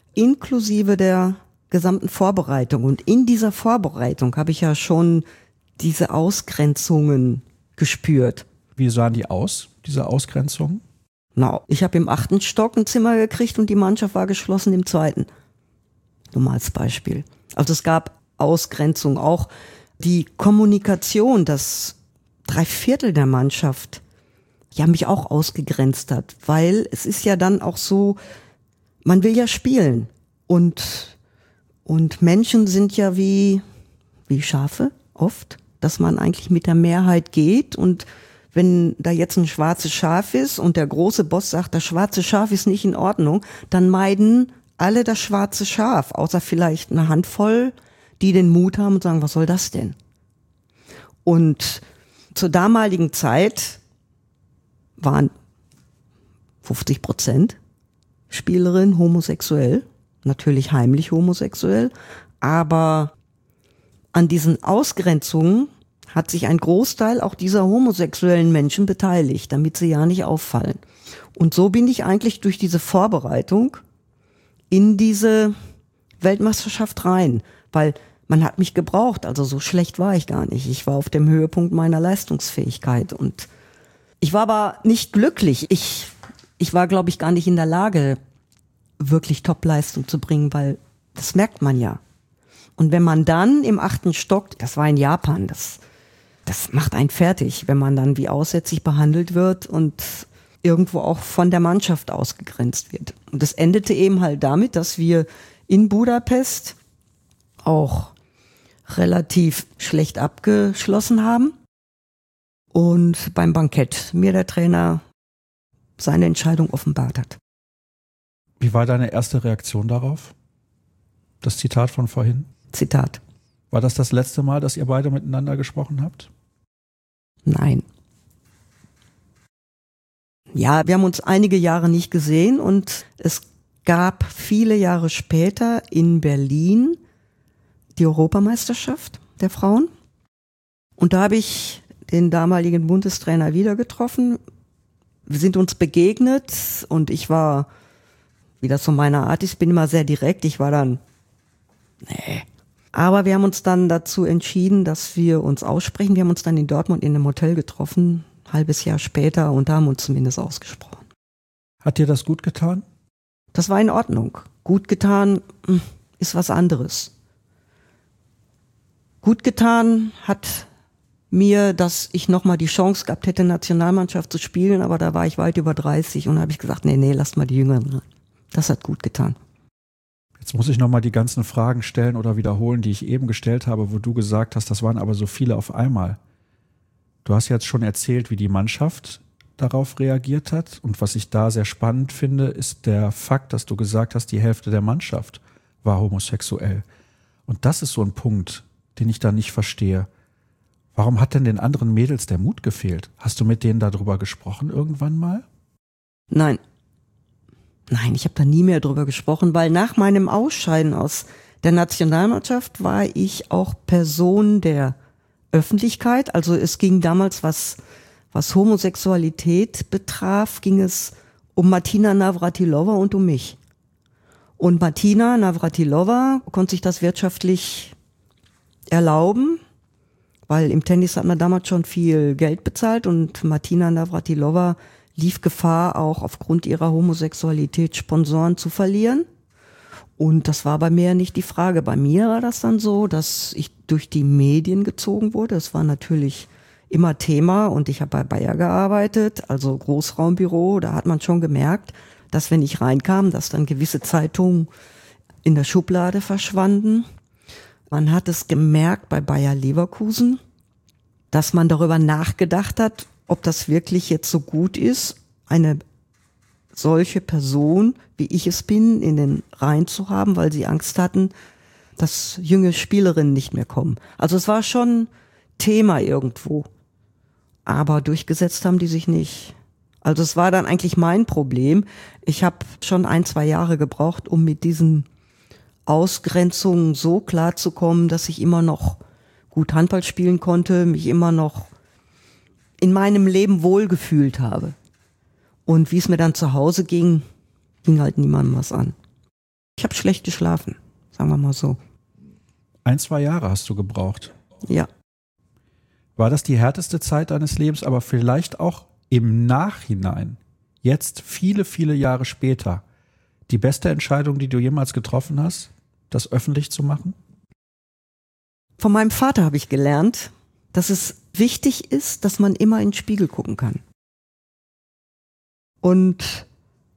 inklusive der gesamten Vorbereitung. Und in dieser Vorbereitung habe ich ja schon diese Ausgrenzungen gespürt. Wie sahen die aus, diese Ausgrenzungen? Na, ich habe im achten Stock ein Zimmer gekriegt und die Mannschaft war geschlossen im zweiten. Nur mal als Beispiel. Also es gab Ausgrenzung, auch die Kommunikation, dass drei Viertel der Mannschaft ja mich auch ausgegrenzt hat, weil es ist ja dann auch so, man will ja spielen und und Menschen sind ja wie wie Schafe oft, dass man eigentlich mit der Mehrheit geht und wenn da jetzt ein schwarzes Schaf ist und der große Boss sagt, das schwarze Schaf ist nicht in Ordnung, dann meiden alle das schwarze Schaf, außer vielleicht eine Handvoll, die den Mut haben und sagen, was soll das denn? Und zur damaligen Zeit waren fünfzig Prozent Spielerinnen homosexuell, natürlich heimlich homosexuell, aber an diesen Ausgrenzungen hat sich ein Großteil auch dieser homosexuellen Menschen beteiligt, damit sie ja nicht auffallen. Und so bin ich eigentlich durch diese Vorbereitung in diese Weltmeisterschaft rein, weil man hat mich gebraucht, also so schlecht war ich gar nicht. Ich war auf dem Höhepunkt meiner Leistungsfähigkeit und ich war aber nicht glücklich. Ich, ich war, glaube ich, gar nicht in der Lage, wirklich Top-Leistung zu bringen, weil das merkt man ja. Und wenn man dann im achten Stock, das war in Japan, das, das macht einen fertig, wenn man dann wie aussätzlich behandelt wird und irgendwo auch von der Mannschaft ausgegrenzt wird. Und das endete eben halt damit, dass wir in Budapest auch relativ schlecht abgeschlossen haben und beim Bankett mir der Trainer seine Entscheidung offenbart hat. Wie war deine erste Reaktion darauf? Das Zitat von vorhin? Zitat. War das das letzte Mal, dass ihr beide miteinander gesprochen habt? Nein. Ja, wir haben uns einige Jahre nicht gesehen und es gab viele Jahre später in Berlin die Europameisterschaft der Frauen. Und da habe ich den damaligen Bundestrainer wieder getroffen. Wir sind uns begegnet und ich war, wie das so meiner Art ist, bin immer sehr direkt. Ich war dann, nee. Aber wir haben uns dann dazu entschieden, dass wir uns aussprechen. Wir haben uns dann in Dortmund in einem Hotel getroffen, ein halbes Jahr später, und da haben wir uns zumindest ausgesprochen. Hat dir das gut getan? Das war in Ordnung. Gut getan ist was anderes. Gut getan hat mir, dass ich nochmal die Chance gehabt hätte, Nationalmannschaft zu spielen, aber da war ich weit über dreißig und da habe ich gesagt, nee, nee, lass mal die Jüngeren ran. Das hat gut getan. Jetzt muss ich nochmal die ganzen Fragen stellen oder wiederholen, die ich eben gestellt habe, wo du gesagt hast, das waren aber so viele auf einmal. Du hast jetzt schon erzählt, wie die Mannschaft darauf reagiert hat, und was ich da sehr spannend finde, ist der Fakt, dass du gesagt hast, die Hälfte der Mannschaft war homosexuell. Und das ist so ein Punkt, den ich da nicht verstehe. Warum hat denn den anderen Mädels der Mut gefehlt? Hast du mit denen darüber gesprochen irgendwann mal? Nein. Nein, ich habe da nie mehr drüber gesprochen, weil nach meinem Ausscheiden aus der Nationalmannschaft war ich auch Person der Öffentlichkeit. Also es ging damals, was, was Homosexualität betraf, ging es um Martina Navratilova und um mich. Und Martina Navratilova konnte sich das wirtschaftlich erlauben, weil im Tennis hat man damals schon viel Geld bezahlt und Martina Navratilova lief Gefahr, auch aufgrund ihrer Homosexualität Sponsoren zu verlieren. Und das war bei mir nicht die Frage. Bei mir war das dann so, dass ich durch die Medien gezogen wurde. Es war natürlich immer Thema und ich habe bei Bayer gearbeitet, also Großraumbüro. Da hat man schon gemerkt, dass wenn ich reinkam, dass dann gewisse Zeitungen in der Schublade verschwanden. Man hat es gemerkt bei Bayer Leverkusen, dass man darüber nachgedacht hat, ob das wirklich jetzt so gut ist, eine solche Person, wie ich es bin, in den Reihen zu haben, weil sie Angst hatten, dass junge Spielerinnen nicht mehr kommen. Also es war schon Thema irgendwo, aber durchgesetzt haben die sich nicht. Also es war dann eigentlich mein Problem. Ich habe schon ein, zwei Jahre gebraucht, um mit diesen Ausgrenzungen so klarzukommen, dass ich immer noch gut Handball spielen konnte, mich immer noch in meinem Leben wohlgefühlt habe. Und wie es mir dann zu Hause ging, ging halt niemandem was an. Ich habe schlecht geschlafen, sagen wir mal so. Ein, zwei Jahre hast du gebraucht. Ja. War das die härteste Zeit deines Lebens, aber vielleicht auch im Nachhinein, jetzt viele, viele Jahre später, die beste Entscheidung, die du jemals getroffen hast, das öffentlich zu machen? Von meinem Vater habe ich gelernt, dass es wichtig ist, dass man immer in den Spiegel gucken kann. Und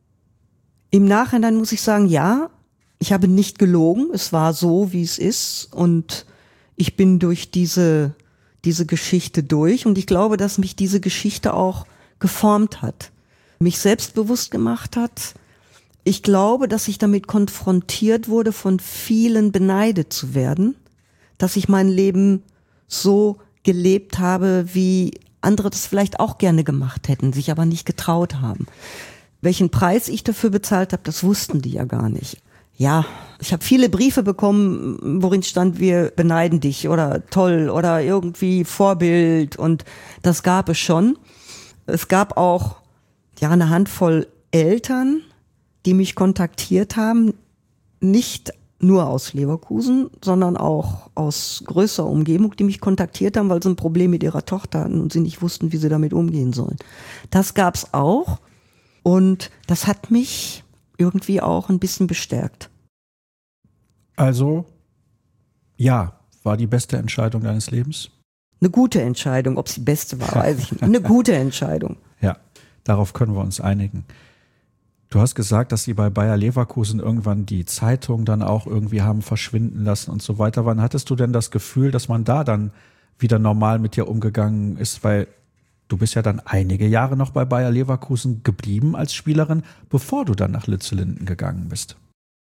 im Nachhinein muss ich sagen, ja, ich habe nicht gelogen, es war so, wie es ist, und ich bin durch diese diese Geschichte durch, und ich glaube, dass mich diese Geschichte auch geformt hat, mich selbstbewusst gemacht hat. Ich glaube, dass ich damit konfrontiert wurde, von vielen beneidet zu werden, dass ich mein Leben so gelebt habe, wie andere das vielleicht auch gerne gemacht hätten, sich aber nicht getraut haben. Welchen Preis ich dafür bezahlt habe, das wussten die ja gar nicht. Ja, ich habe viele Briefe bekommen, worin stand, wir beneiden dich oder toll oder irgendwie Vorbild, und das gab es schon. Es gab auch ja eine Handvoll Eltern, die mich kontaktiert haben, nicht nur aus Leverkusen, sondern auch aus größerer Umgebung, die mich kontaktiert haben, weil sie ein Problem mit ihrer Tochter hatten und sie nicht wussten, wie sie damit umgehen sollen. Das gab's auch, und das hat mich irgendwie auch ein bisschen bestärkt. Also, ja, war die beste Entscheidung deines Lebens? Eine gute Entscheidung. Ob es die beste war, weiß ich nicht. Eine gute Entscheidung. Ja, darauf können wir uns einigen. Du hast gesagt, dass sie bei Bayer Leverkusen irgendwann die Zeitung dann auch irgendwie haben verschwinden lassen und so weiter. Wann hattest du denn das Gefühl, dass man da dann wieder normal mit dir umgegangen ist? Weil du bist ja dann einige Jahre noch bei Bayer Leverkusen geblieben als Spielerin, bevor du dann nach Lützelenden gegangen bist.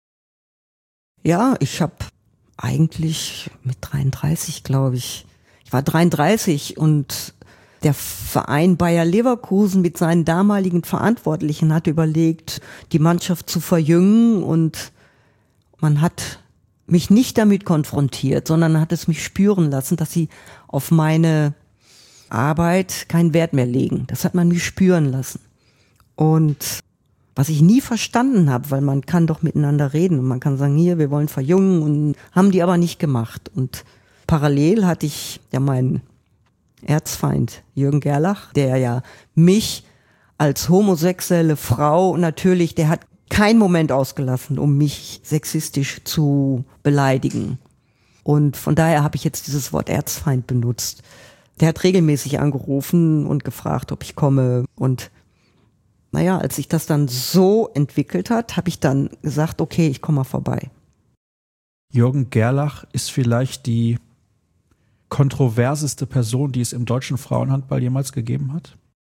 Ja, ich habe eigentlich mit dreiunddreißig, glaube ich, ich war dreiunddreißig, und der Verein Bayer Leverkusen mit seinen damaligen Verantwortlichen hat überlegt, die Mannschaft zu verjüngen, und man hat mich nicht damit konfrontiert, sondern hat es mich spüren lassen, dass sie auf meine Arbeit keinen Wert mehr legen. Das hat man mich spüren lassen. Und was ich nie verstanden habe, weil man kann doch miteinander reden und man kann sagen, hier, wir wollen verjüngen, und haben die aber nicht gemacht. Und parallel hatte ich ja meinen Erzfeind Jürgen Gerlach, der ja mich als homosexuelle Frau natürlich, der hat keinen Moment ausgelassen, um mich sexistisch zu beleidigen. Und von daher habe ich jetzt dieses Wort Erzfeind benutzt. Der hat regelmäßig angerufen und gefragt, ob ich komme, und naja, als sich das dann so entwickelt hat, habe ich dann gesagt, okay, ich komme mal vorbei. Jürgen Gerlach ist vielleicht die kontroverseste Person, die es im deutschen Frauenhandball jemals gegeben hat?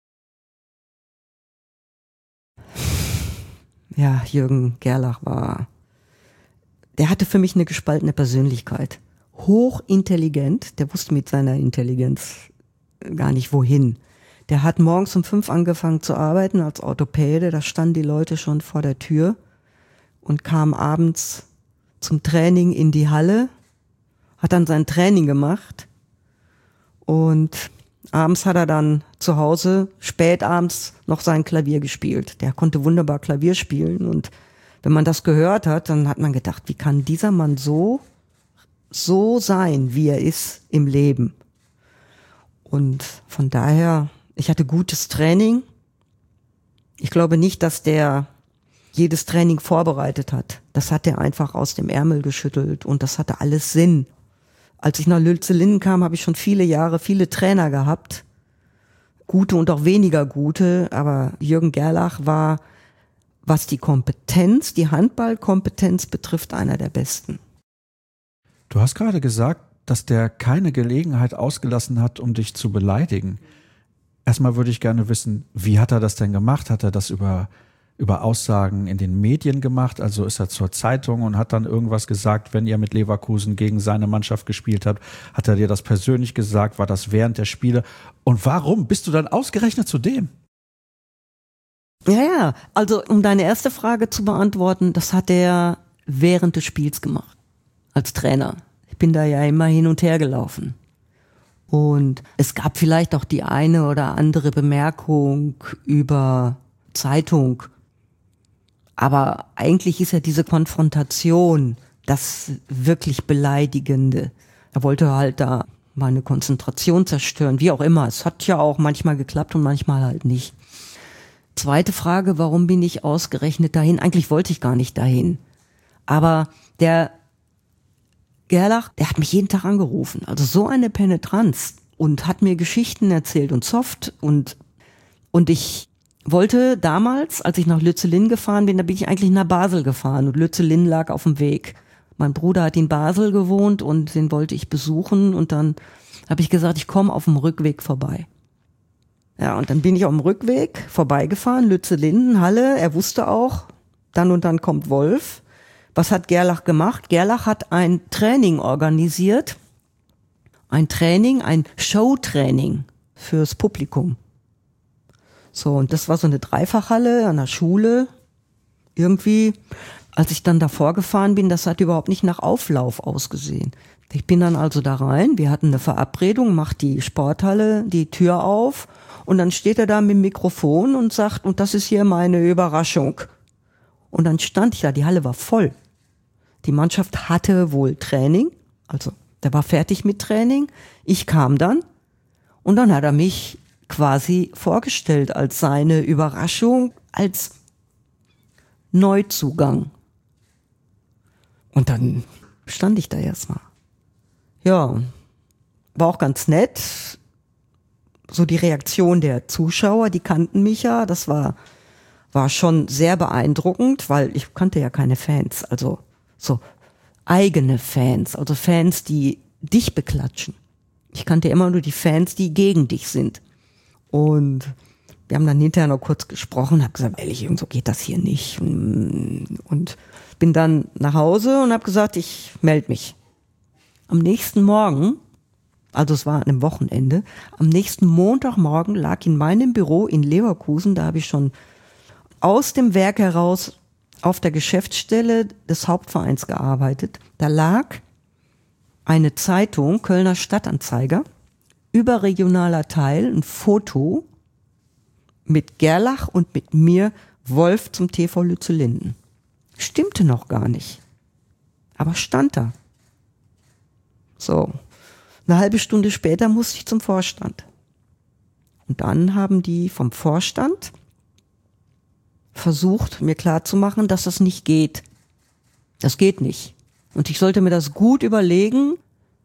Ja, Jürgen Gerlach war, der hatte für mich eine gespaltene Persönlichkeit. Hochintelligent, der wusste mit seiner Intelligenz gar nicht wohin. Der hat morgens um fünf angefangen zu arbeiten als Orthopäde, da standen die Leute schon vor der Tür, und kam abends zum Training in die Halle, hat dann sein Training gemacht, und abends hat er dann zu Hause, spät abends, noch sein Klavier gespielt. Der konnte wunderbar Klavier spielen, und wenn man das gehört hat, dann hat man gedacht, wie kann dieser Mann so, so sein, wie er ist im Leben? Und von daher, ich hatte gutes Training. Ich glaube nicht, dass der jedes Training vorbereitet hat. Das hat er einfach aus dem Ärmel geschüttelt, und das hatte alles Sinn. Als ich nach Lützelenden kam, habe ich schon viele Jahre viele Trainer gehabt. Gute und auch weniger gute, aber Jürgen Gerlach war, was die Kompetenz, die Handballkompetenz betrifft, einer der besten. Du hast gerade gesagt, dass der keine Gelegenheit ausgelassen hat, um dich zu beleidigen. Erstmal würde ich gerne wissen, wie hat er das denn gemacht? Hat er das über, über Aussagen in den Medien gemacht? Also ist er zur Zeitung und hat dann irgendwas gesagt, wenn ihr mit Leverkusen gegen seine Mannschaft gespielt habt? Hat er dir das persönlich gesagt? War das während der Spiele? Und warum bist du dann ausgerechnet zu dem? Ja, ja, also um deine erste Frage zu beantworten, das hat er während des Spiels gemacht, als Trainer. Ich bin da ja immer hin und her gelaufen. Und es gab vielleicht auch die eine oder andere Bemerkung über Zeitung. Aber eigentlich ist ja diese Konfrontation das wirklich Beleidigende. Er wollte halt da meine Konzentration zerstören, wie auch immer. Es hat ja auch manchmal geklappt und manchmal halt nicht. Zweite Frage, warum bin ich ausgerechnet dahin? Eigentlich wollte ich gar nicht dahin. Aber der Gerlach, der hat mich jeden Tag angerufen. Also so eine Penetranz und hat mir Geschichten erzählt und soft und, und ich wollte damals, als ich nach Lützelin gefahren bin, da bin ich eigentlich nach Basel gefahren und Lützelin lag auf dem Weg. Mein Bruder hat in Basel gewohnt und den wollte ich besuchen und dann habe ich gesagt, ich komme auf dem Rückweg vorbei. Ja, und dann bin ich auf dem Rückweg vorbeigefahren, Lützelin, Halle, er wusste auch, dann und dann kommt Wolf. Was hat Gerlach gemacht? Gerlach hat ein Training organisiert, ein Training, ein Showtraining fürs Publikum. So, und das war so eine Dreifachhalle an der Schule. Irgendwie, als ich dann davor gefahren bin, das hat überhaupt nicht nach Auflauf ausgesehen. Ich bin dann also da rein, wir hatten eine Verabredung, macht die Sporthalle die Tür auf und dann steht er da mit dem Mikrofon und sagt, und das ist hier meine Überraschung. Und dann stand ich da, die Halle war voll. Die Mannschaft hatte wohl Training, also der war fertig mit Training. Ich kam dann und dann hat er mich quasi vorgestellt als seine Überraschung, als Neuzugang. Und dann stand ich da erstmal. Ja, war auch ganz nett. So die Reaktion der Zuschauer, die kannten mich ja, das war, war schon sehr beeindruckend, weil ich kannte ja keine Fans, also so eigene Fans, also Fans, die dich beklatschen. Ich kannte immer nur die Fans, die gegen dich sind. Und wir haben dann hinterher noch kurz gesprochen, habe gesagt, ehrlich, so geht das hier nicht. Und bin dann nach Hause und habe gesagt, ich melde mich. Am nächsten Morgen, also es war an einem Wochenende, am nächsten Montagmorgen lag in meinem Büro in Leverkusen, da habe ich schon aus dem Werk heraus auf der Geschäftsstelle des Hauptvereins gearbeitet. Da lag eine Zeitung, Kölner Stadtanzeiger, überregionaler Teil, ein Foto mit Gerlach und mit mir, Wolf zum T V Lützellinden. Stimmte noch gar nicht, aber stand da. So, eine halbe Stunde später musste ich zum Vorstand. Und dann haben die vom Vorstand versucht, mir klarzumachen, dass das nicht geht. Das geht nicht. Und ich sollte mir das gut überlegen,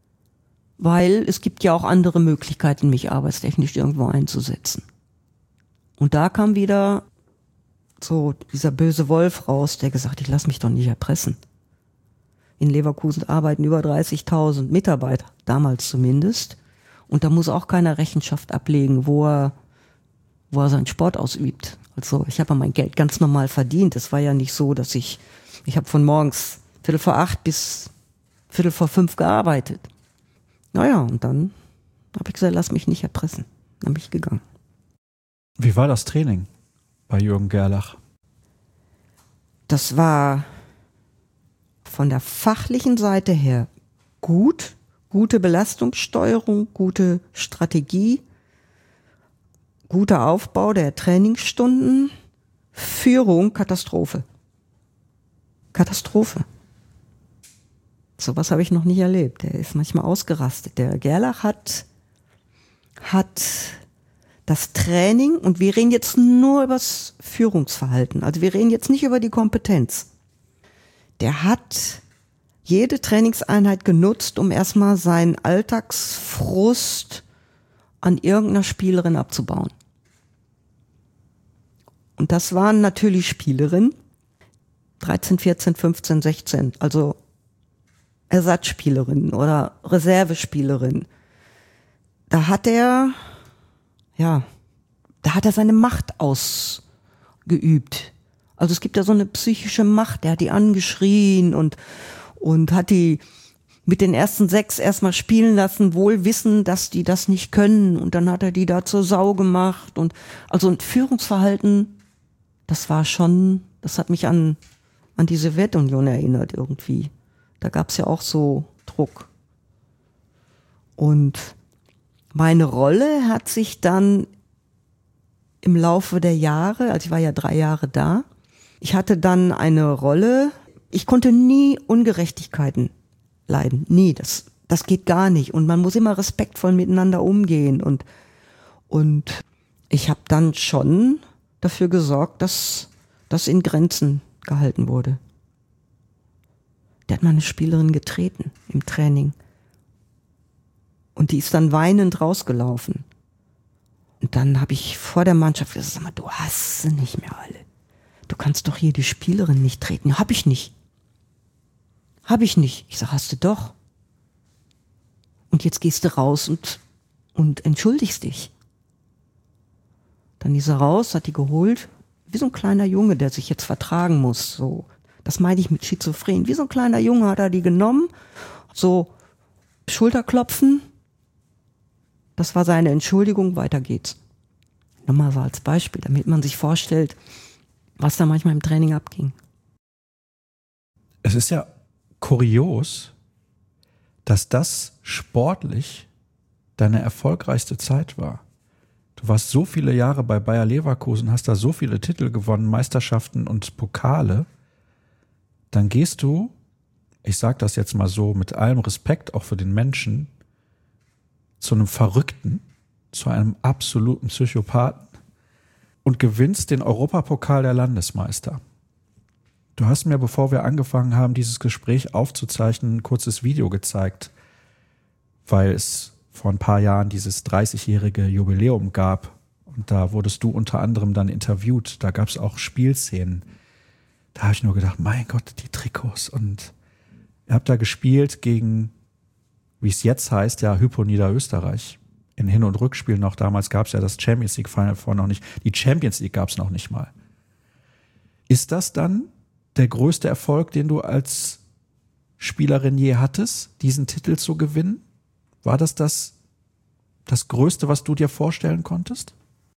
weil es gibt ja auch andere Möglichkeiten, mich arbeitstechnisch irgendwo einzusetzen. Und da kam wieder so dieser böse Wolf raus, der gesagt hat, ich lass mich doch nicht erpressen. In Leverkusen arbeiten über dreißigtausend Mitarbeiter, damals zumindest. Und da muss auch keiner Rechenschaft ablegen, wo er, wo er seinen Sport ausübt. Also ich habe mein Geld ganz normal verdient. Es war ja nicht so, dass ich, ich habe von morgens Viertel vor acht bis Viertel vor fünf gearbeitet. Naja, und dann habe ich gesagt, lass mich nicht erpressen. Dann bin ich gegangen. Wie war das Training bei Jürgen Gerlach? Das war von der fachlichen Seite her gut, gute Belastungssteuerung, gute Strategie, guter Aufbau der Trainingsstunden, Führung, Katastrophe. Katastrophe. Sowas habe ich noch nicht erlebt. Der ist manchmal ausgerastet. Der Gerlach hat, hat das Training, und wir reden jetzt nur über das Führungsverhalten, also wir reden jetzt nicht über die Kompetenz. Der hat jede Trainingseinheit genutzt, um erstmal seinen Alltagsfrust an irgendeiner Spielerin abzubauen. Und das waren natürlich Spielerinnen, dreizehn, vierzehn, fünfzehn, sechzehn, also Ersatzspielerinnen oder Reservespielerinnen. Da hat er, ja, da hat er seine Macht ausgeübt. Also es gibt ja so eine psychische Macht, der hat die angeschrien und, und hat die mit den ersten sechs erstmal spielen lassen, wohl wissen, dass die das nicht können, und dann hat er die da zur Sau gemacht, und also ein Führungsverhalten, das war schon, das hat mich an, an die Sowjetunion erinnert irgendwie. Da gab's ja auch so Druck. Und meine Rolle hat sich dann im Laufe der Jahre, also ich war ja drei Jahre da, ich hatte dann eine Rolle, ich konnte nie Ungerechtigkeiten leiden, nie. Das, das geht gar nicht. Und man muss immer respektvoll miteinander umgehen. Und, und ich habe dann schon dafür gesorgt, dass das in Grenzen gehalten wurde. Der hat mal eine Spielerin getreten im Training. Und die ist dann weinend rausgelaufen. Und dann habe ich vor der Mannschaft gesagt, sag mal, du hast sie nicht mehr alle. Du kannst doch hier die Spielerin nicht treten. Ja, hab ich nicht. Hab ich nicht. Ich sag, hast du doch. Und jetzt gehst du raus und, und entschuldigst dich. Dann ist er raus, hat die geholt, wie so ein kleiner Junge, der sich jetzt vertragen muss. So, das meine ich mit Schizophren. Wie so ein kleiner Junge hat er die genommen, so Schulterklopfen. Das war seine Entschuldigung, weiter geht's. Nochmal so als Beispiel, damit man sich vorstellt, was da manchmal im Training abging. Es ist ja kurios, dass das sportlich deine erfolgreichste Zeit war. Du warst so viele Jahre bei Bayer Leverkusen, hast da so viele Titel gewonnen, Meisterschaften und Pokale. Dann gehst du, ich sage das jetzt mal so mit allem Respekt auch für den Menschen, zu einem Verrückten, zu einem absoluten Psychopathen und gewinnst den Europapokal der Landesmeister. Du hast mir, bevor wir angefangen haben, dieses Gespräch aufzuzeichnen, ein kurzes Video gezeigt, weil es vor ein paar Jahren dieses dreißigjährige Jubiläum gab und da wurdest du unter anderem dann interviewt. Da gab es auch Spielszenen. Da habe ich nur gedacht, mein Gott, die Trikots. Und ihr habt da gespielt gegen, wie es jetzt heißt, ja, Hypo Niederösterreich. In Hin- und Rückspielen noch. Damals gab es ja das Champions League Final Four noch nicht. Die Champions League gab es noch nicht mal. Ist das dann der größte Erfolg, den du als Spielerin je hattest, diesen Titel zu gewinnen? War das das, das Größte, was du dir vorstellen konntest?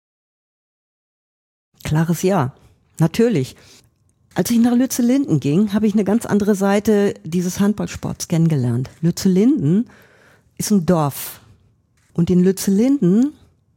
Klares Ja, natürlich. Als ich nach Lützellinden ging, habe ich eine ganz andere Seite dieses Handballsports kennengelernt. Lützellinden ist ein Dorf. Und in Lützellinden,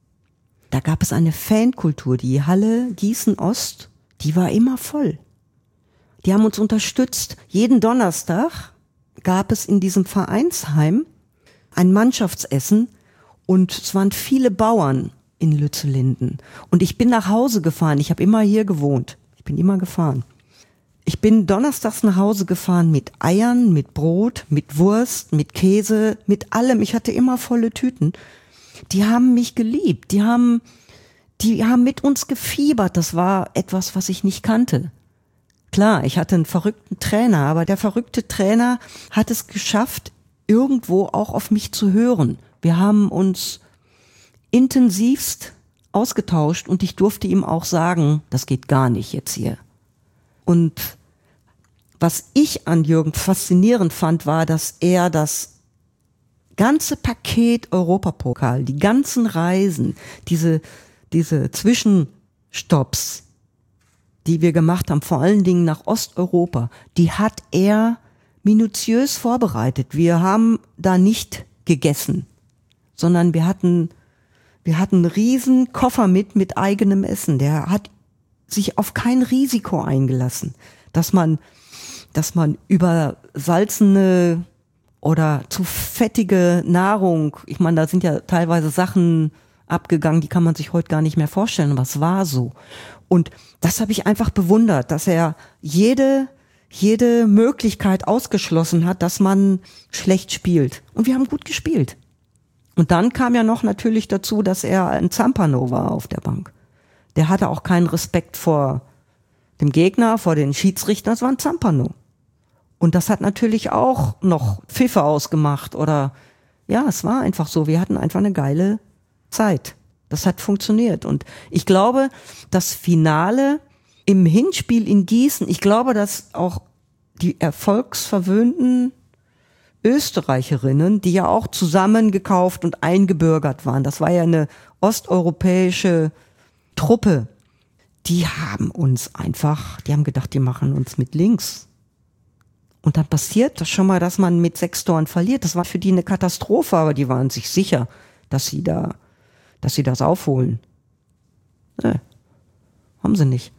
da gab es eine Fankultur. Die Halle Gießen-Ost, die war immer voll. Die haben uns unterstützt. Jeden Donnerstag gab es in diesem Vereinsheim ein Mannschaftsessen und es waren viele Bauern in Lützellinden. Und ich bin nach Hause gefahren. Ich habe immer hier gewohnt. Ich bin immer gefahren. Ich bin donnerstags nach Hause gefahren mit Eiern, mit Brot, mit Wurst, mit Käse, mit allem. Ich hatte immer volle Tüten. Die haben mich geliebt. Die haben, die haben mit uns gefiebert. Das war etwas, was ich nicht kannte. Klar, ich hatte einen verrückten Trainer, aber der verrückte Trainer hat es geschafft, irgendwo auch auf mich zu hören. Wir haben uns intensivst ausgetauscht und ich durfte ihm auch sagen, das geht gar nicht jetzt hier. Und was ich an Jürgen faszinierend fand, war, dass er das ganze Paket Europapokal, die ganzen Reisen, diese, diese Zwischenstopps, die wir gemacht haben, vor allen Dingen nach Osteuropa, die hat er minutiös vorbereitet. Wir haben da nicht gegessen, sondern wir hatten, wir hatten einen riesen Koffer mit, mit eigenem Essen. Der hat sich auf kein Risiko eingelassen, dass man, dass man über salzene oder zu fettige Nahrung, ich meine, da sind ja teilweise Sachen abgegangen, die kann man sich heute gar nicht mehr vorstellen, aber es war so. Und das habe ich einfach bewundert, dass er jede, jede Möglichkeit ausgeschlossen hat, dass man schlecht spielt. Und wir haben gut gespielt. Und dann kam ja noch natürlich dazu, dass er ein Zampano war auf der Bank. Der hatte auch keinen Respekt vor dem Gegner, vor den Schiedsrichtern, das war ein Zampano. Und das hat natürlich auch noch Pfiffe ausgemacht oder, ja, es war einfach so, wir hatten einfach eine geile Zeit. Das hat funktioniert. Und ich glaube, das Finale im Hinspiel in Gießen, ich glaube, dass auch die erfolgsverwöhnten Österreicherinnen, die ja auch zusammengekauft und eingebürgert waren, das war ja eine osteuropäische Truppe, die haben uns einfach, die haben gedacht, die machen uns mit links. Und dann passiert das schon mal, dass man mit sechs Toren verliert. Das war für die eine Katastrophe, aber die waren sich sicher, dass sie da, dass sie das aufholen. Nee, haben sie nicht.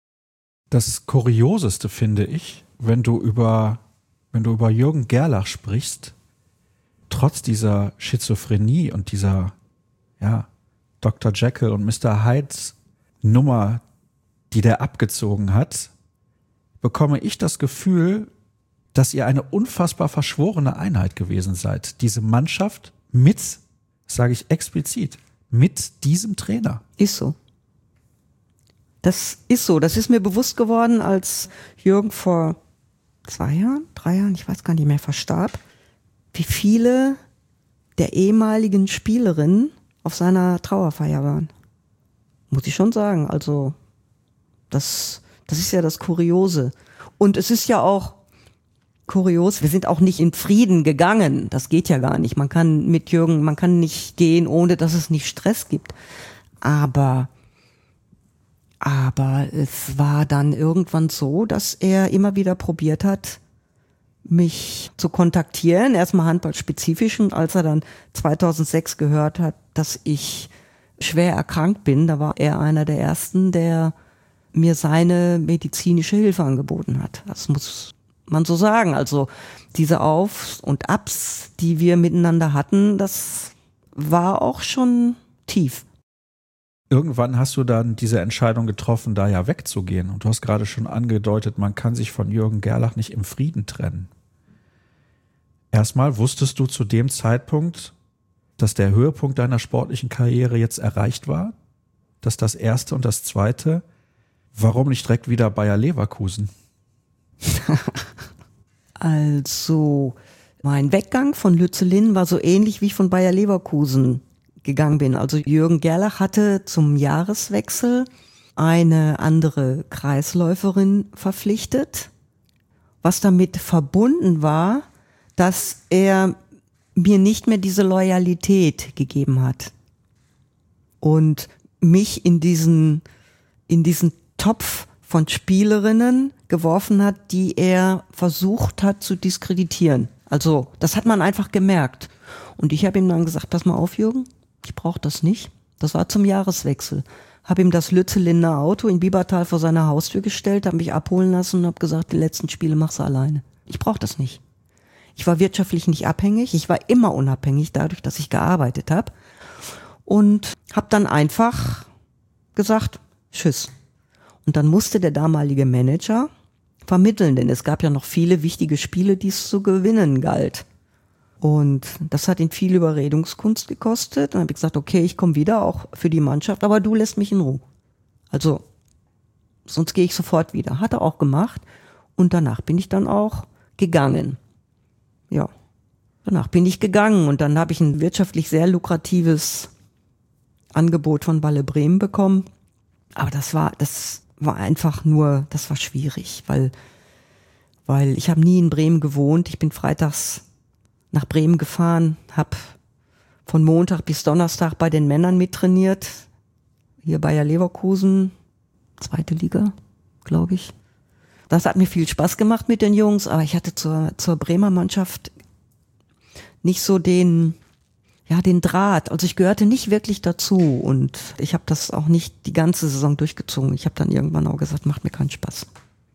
Das Kurioseste finde ich, wenn du über, wenn du über Jürgen Gerlach sprichst, trotz dieser Schizophrenie und dieser, ja, Doktor Jekyll und Mister Hydes Nummer, die der abgezogen hat, bekomme ich das Gefühl, dass ihr eine unfassbar verschworene Einheit gewesen seid. Diese Mannschaft mit, sage ich explizit, mit diesem Trainer. Ist so. Das ist so. Das ist mir bewusst geworden, als Jürgen vor zwei Jahren, drei Jahren, ich weiß gar nicht mehr, verstarb, wie viele der ehemaligen Spielerinnen auf seiner Trauerfeier waren. Muss ich schon sagen. Also das, das ist ja das Kuriose. Und es ist ja auch kurios, wir sind auch nicht in Frieden gegangen. Das geht ja gar nicht. Man kann mit Jürgen, man kann nicht gehen, ohne dass es nicht Stress gibt. Aber Aber es war dann irgendwann so, dass er immer wieder probiert hat, mich zu kontaktieren. Erstmal handballspezifisch. Und als er dann zweitausendsechs gehört hat, dass ich schwer erkrankt bin, da war er einer der Ersten, der mir seine medizinische Hilfe angeboten hat. Das muss man so sagen. Also diese Aufs und Abs, die wir miteinander hatten, das war auch schon tief. Irgendwann hast du dann diese Entscheidung getroffen, da ja wegzugehen. Und du hast gerade schon angedeutet, man kann sich von Jürgen Gerlach nicht im Frieden trennen. Erstmal wusstest du zu dem Zeitpunkt, dass der Höhepunkt deiner sportlichen Karriere jetzt erreicht war? Das das Erste. Und das Zweite, warum nicht direkt wieder Bayer Leverkusen? Also, mein Weggang von Lützelin war so ähnlich, wie ich von Bayer Leverkusen gegangen bin. Also Jürgen Gerlach hatte zum Jahreswechsel eine andere Kreisläuferin verpflichtet, was damit verbunden war, dass er mir nicht mehr diese Loyalität gegeben hat und mich in diesen, in diesen Topf von Spielerinnen geworfen hat, die er versucht hat zu diskreditieren. Also das hat man einfach gemerkt. Und ich habe ihm dann gesagt, pass mal auf, Jürgen, ich brauche das nicht. Das war zum Jahreswechsel. Habe ihm das Lützeliner Auto in Biebertal vor seiner Haustür gestellt, habe mich abholen lassen und habe gesagt, die letzten Spiele machst du alleine. Ich brauche das nicht. Ich war wirtschaftlich nicht abhängig. Ich war immer unabhängig dadurch, dass ich gearbeitet habe. Und habe dann einfach gesagt, tschüss. Und dann musste der damalige Manager vermitteln, denn es gab ja noch viele wichtige Spiele, die es zu gewinnen galt. Und das hat ihn viel Überredungskunst gekostet. Dann habe ich gesagt, okay, ich komme wieder, auch für die Mannschaft, aber du lässt mich in Ruhe. Also, sonst gehe ich sofort wieder. Hat er auch gemacht. Und danach bin ich dann auch gegangen. Ja, danach bin ich gegangen. Und dann habe ich ein wirtschaftlich sehr lukratives Angebot von Walle Bremen bekommen. Aber das war, das war einfach nur, das war schwierig, weil, weil ich habe nie in Bremen gewohnt. Ich bin freitags nach Bremen gefahren, habe von Montag bis Donnerstag bei den Männern mittrainiert. Hier Bayer Leverkusen, zweite Liga, glaube ich. Das hat mir viel Spaß gemacht mit den Jungs, aber ich hatte zur, zur Bremer Mannschaft nicht so den, ja, den Draht. Also ich gehörte nicht wirklich dazu und ich habe das auch nicht die ganze Saison durchgezogen. Ich habe dann irgendwann auch gesagt, macht mir keinen Spaß.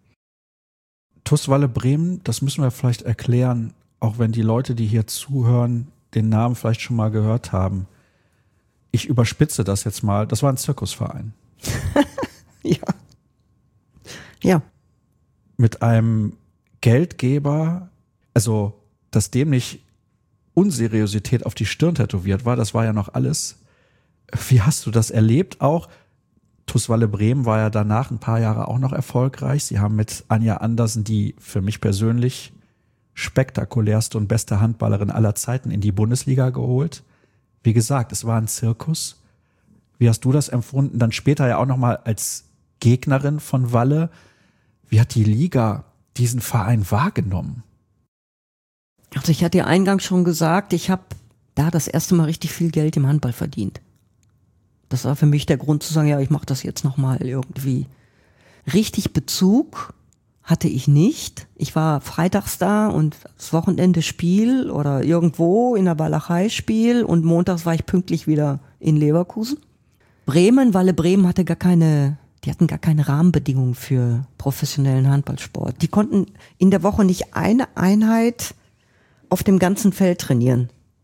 T U S Walle Bremen, das müssen wir vielleicht erklären, auch wenn die Leute, die hier zuhören, den Namen vielleicht schon mal gehört haben. Ich überspitze das jetzt mal. Das war ein Zirkusverein. Ja. Ja. Mit einem Geldgeber, also dass dem nicht Unseriosität auf die Stirn tätowiert war, das war ja noch alles. Wie hast du das erlebt auch? T U S Walle Bremen war ja danach ein paar Jahre auch noch erfolgreich. Sie haben mit Anja Andersen, die für mich persönlich spektakulärste und beste Handballerin aller Zeiten, in die Bundesliga geholt. Wie gesagt, es war ein Zirkus. Wie hast du das empfunden? Dann später ja auch nochmal als Gegnerin von Walle. Wie hat die Liga diesen Verein wahrgenommen? Also ich hatte ja eingangs schon gesagt, ich habe da das erste Mal richtig viel Geld im Handball verdient. Das war für mich der Grund zu sagen, ja, ich mache das jetzt nochmal irgendwie. Richtig Bezug hatte ich nicht. Ich war freitags da und das Wochenende Spiel oder irgendwo in der Walachei Spiel und montags war ich pünktlich wieder in Leverkusen. Bremen, Walle Bremen hatte gar keine, die hatten gar keine Rahmenbedingungen für professionellen Handballsport. Die konnten in der Woche nicht eine Einheit auf dem ganzen Feld trainieren.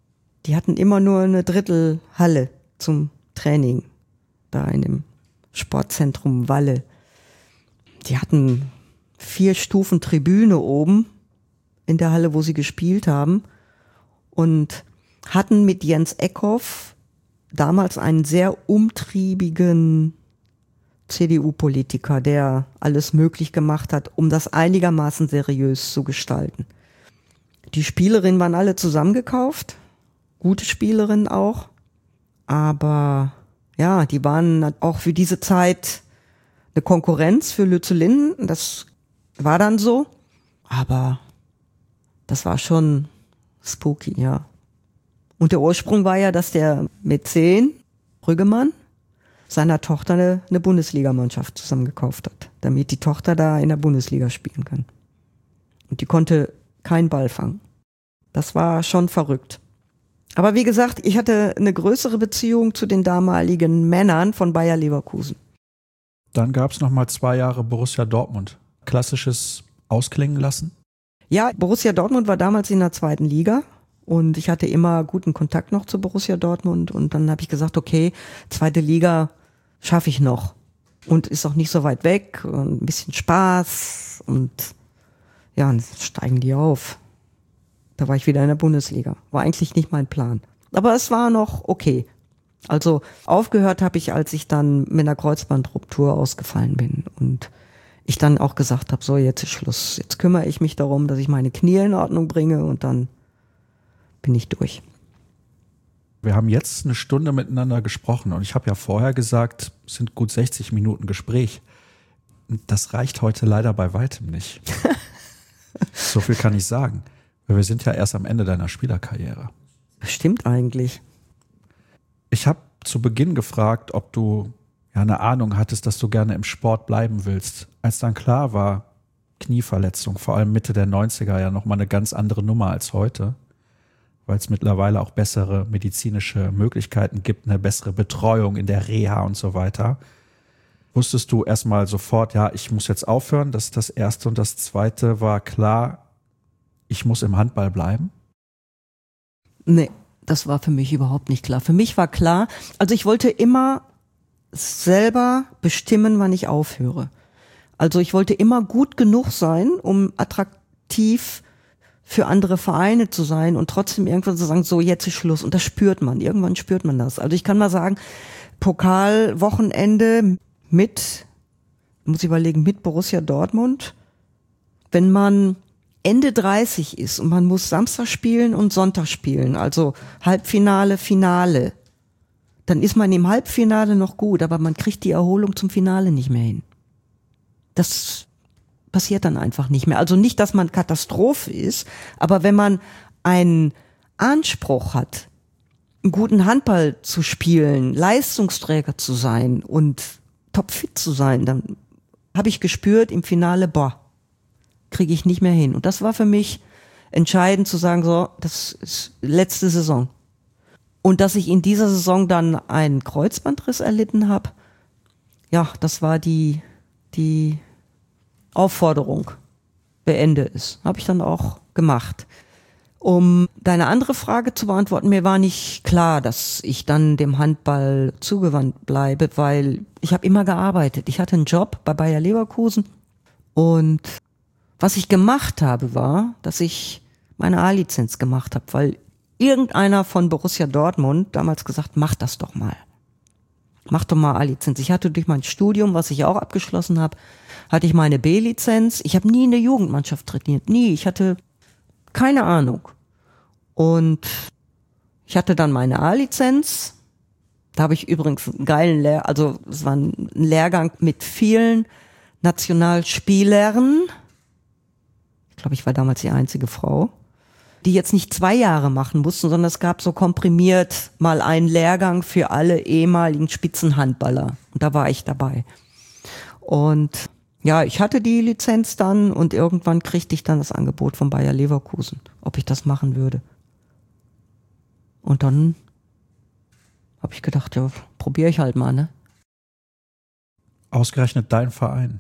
Die hatten immer nur eine Drittelhalle zum Training, da in dem Sportzentrum Walle. Die hatten vier Stufen Tribüne oben in der Halle, wo sie gespielt haben, und hatten mit Jens Eckhoff damals einen sehr umtriebigen C D U-Politiker, der alles möglich gemacht hat, um das einigermaßen seriös zu gestalten. Die Spielerinnen waren alle zusammengekauft, gute Spielerinnen auch, aber ja, die waren auch für diese Zeit eine Konkurrenz für Lützelin, das war dann so, aber das war schon spooky, ja. Und der Ursprung war ja, dass der Mäzen Brüggemann seiner Tochter eine, eine Bundesligamannschaft zusammengekauft hat, damit die Tochter da in der Bundesliga spielen kann. Und die konnte keinen Ball fangen. Das war schon verrückt. Aber wie gesagt, ich hatte eine größere Beziehung zu den damaligen Männern von Bayer Leverkusen. Dann gab es nochmal zwei Jahre Borussia Dortmund. Klassisches Ausklingen lassen? Ja, Borussia Dortmund war damals in der zweiten Liga und ich hatte immer guten Kontakt noch zu Borussia Dortmund und dann habe ich gesagt, okay, zweite Liga schaffe ich noch und ist auch nicht so weit weg und ein bisschen Spaß und ja, dann steigen die auf. Da war ich wieder in der Bundesliga. War eigentlich nicht mein Plan. Aber es war noch okay. Also aufgehört habe ich, als ich dann mit einer Kreuzbandruptur ausgefallen bin und ich dann auch gesagt habe, so jetzt ist Schluss. Jetzt kümmere ich mich darum, dass ich meine Knie in Ordnung bringe und dann bin ich durch. Wir haben jetzt eine Stunde miteinander gesprochen und ich habe ja vorher gesagt, es sind gut sechzig Minuten Gespräch. Das reicht heute leider bei weitem nicht. So viel kann ich sagen. Weil wir sind ja erst am Ende deiner Spielerkarriere. Stimmt eigentlich. Ich habe zu Beginn gefragt, ob du ja eine Ahnung hattest, dass du gerne im Sport bleiben willst. Als dann klar war, Knieverletzung, vor allem Mitte der neunziger, ja nochmal eine ganz andere Nummer als heute, weil es mittlerweile auch bessere medizinische Möglichkeiten gibt, eine bessere Betreuung in der Reha und so weiter. Wusstest du erstmal sofort, ja, ich muss jetzt aufhören, das ist das Erste. Und das Zweite war klar, ich muss im Handball bleiben? Nee, das war für mich überhaupt nicht klar. Für mich war klar, also ich wollte immer selber bestimmen, wann ich aufhöre. Also ich wollte immer gut genug sein, um attraktiv für andere Vereine zu sein und trotzdem irgendwann zu sagen, so jetzt ist Schluss. Und das spürt man, irgendwann spürt man das. Also ich kann mal sagen, Pokalwochenende mit, muss ich überlegen, mit Borussia Dortmund, wenn man Ende dreißig ist und man muss Samstag spielen und Sonntag spielen, also Halbfinale, Finale, dann ist man im Halbfinale noch gut, aber man kriegt die Erholung zum Finale nicht mehr hin. Das passiert dann einfach nicht mehr. Also nicht, dass man Katastrophe ist, aber wenn man einen Anspruch hat, einen guten Handball zu spielen, Leistungsträger zu sein und topfit zu sein, dann habe ich gespürt im Finale, boah, kriege ich nicht mehr hin. Und das war für mich entscheidend zu sagen, so, das ist letzte Saison. Und dass ich in dieser Saison dann einen Kreuzbandriss erlitten habe, ja, das war die, die Aufforderung, beende es. Habe ich dann auch gemacht. Um deine andere Frage zu beantworten, mir war nicht klar, dass ich dann dem Handball zugewandt bleibe, weil ich habe immer gearbeitet. Ich hatte einen Job bei Bayer Leverkusen und was ich gemacht habe, war, dass ich meine A-Lizenz gemacht habe, weil irgendeiner von Borussia Dortmund damals gesagt, mach das doch mal. Mach doch mal A-Lizenz. Ich hatte durch mein Studium, was ich auch abgeschlossen habe, hatte ich meine B-Lizenz. Ich habe nie in der Jugendmannschaft trainiert, nie. Ich hatte keine Ahnung. Und ich hatte dann meine A-Lizenz. Da habe ich übrigens einen geilen Lehr, also es war ein Lehrgang mit vielen Nationalspielern. Ich glaube, ich war damals die einzige Frau, die jetzt nicht zwei Jahre machen mussten, sondern es gab so komprimiert mal einen Lehrgang für alle ehemaligen Spitzenhandballer. Und da war ich dabei. Und ja, ich hatte die Lizenz dann und irgendwann kriegte ich dann das Angebot von Bayer Leverkusen, ob ich das machen würde. Und dann habe ich gedacht, ja, probiere ich halt mal, ne? Ausgerechnet dein Verein.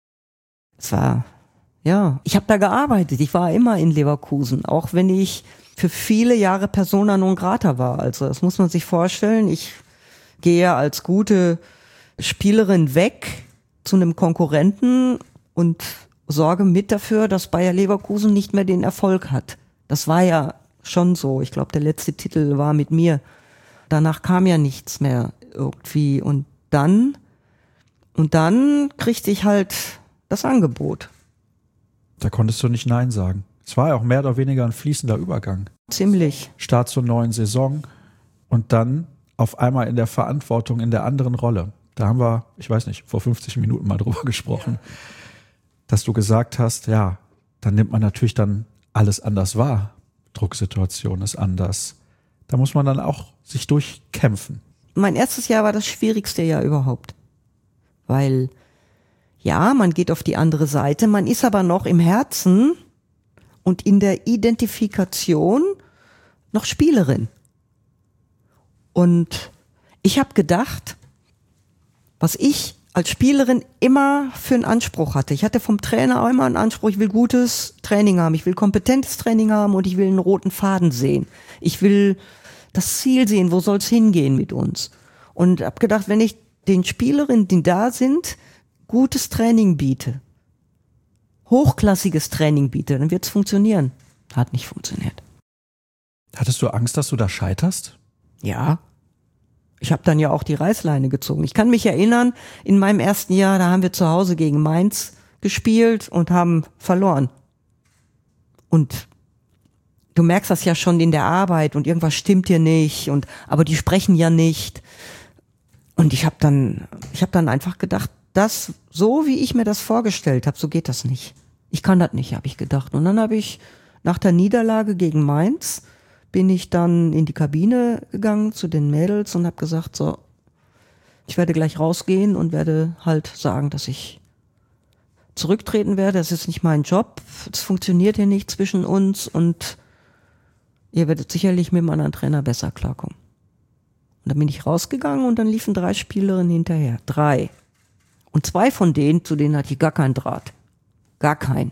Es war, ja, ich habe da gearbeitet. Ich war immer in Leverkusen, auch wenn ich für viele Jahre persona non grata war. Also das muss man sich vorstellen. Ich gehe als gute Spielerin weg zu einem Konkurrenten und sorge mit dafür, dass Bayer Leverkusen nicht mehr den Erfolg hat. Das war ja schon so. Ich glaube, der letzte Titel war mit mir. Danach kam ja nichts mehr irgendwie. Und dann, und dann kriegte ich halt das Angebot. Da konntest du nicht Nein sagen. Es war ja auch mehr oder weniger ein fließender Übergang. Ziemlich. Start zur neuen Saison und dann auf einmal in der Verantwortung in der anderen Rolle. Da haben wir, ich weiß nicht, vor fünfzig Minuten mal drüber gesprochen, ja. Dass du gesagt hast, ja, dann nimmt man natürlich dann alles anders wahr. Drucksituation ist anders. Da muss man dann auch sich durchkämpfen. Mein erstes Jahr war das schwierigste Jahr überhaupt. Weil, ja, man geht auf die andere Seite, man ist aber noch im Herzen und in der Identifikation noch Spielerin. Und ich habe gedacht, was ich als Spielerin immer für einen Anspruch hatte. Ich hatte vom Trainer auch immer einen Anspruch, ich will gutes Training haben, ich will kompetentes Training haben und ich will einen roten Faden sehen. Ich will das Ziel sehen, wo soll es hingehen mit uns. Und habe gedacht, wenn ich den Spielerinnen, die da sind, gutes Training biete, hochklassiges Training biete, dann wird es funktionieren. Hat nicht funktioniert. Hattest du Angst, dass du da scheiterst? Ja. Ich habe dann ja auch die Reißleine gezogen. Ich kann mich erinnern, in meinem ersten Jahr, da haben wir zu Hause gegen Mainz gespielt und haben verloren. Und du merkst das ja schon in der Arbeit und irgendwas stimmt dir nicht und aber die sprechen ja nicht. Und ich habe dann, ich habe dann einfach gedacht, das so wie ich mir das vorgestellt habe, so geht das nicht. Ich kann das nicht, habe ich gedacht. Und dann habe ich nach der Niederlage gegen Mainz bin ich dann in die Kabine gegangen zu den Mädels und habe gesagt, so, ich werde gleich rausgehen und werde halt sagen, dass ich zurücktreten werde. Das ist nicht mein Job. Es funktioniert hier nicht zwischen uns und ihr werdet sicherlich mit einem anderen Trainer besser klarkommen. Und dann bin ich rausgegangen und dann liefen drei Spielerinnen hinterher. Drei. Und zwei von denen, zu denen hatte ich gar keinen Draht. Gar keinen.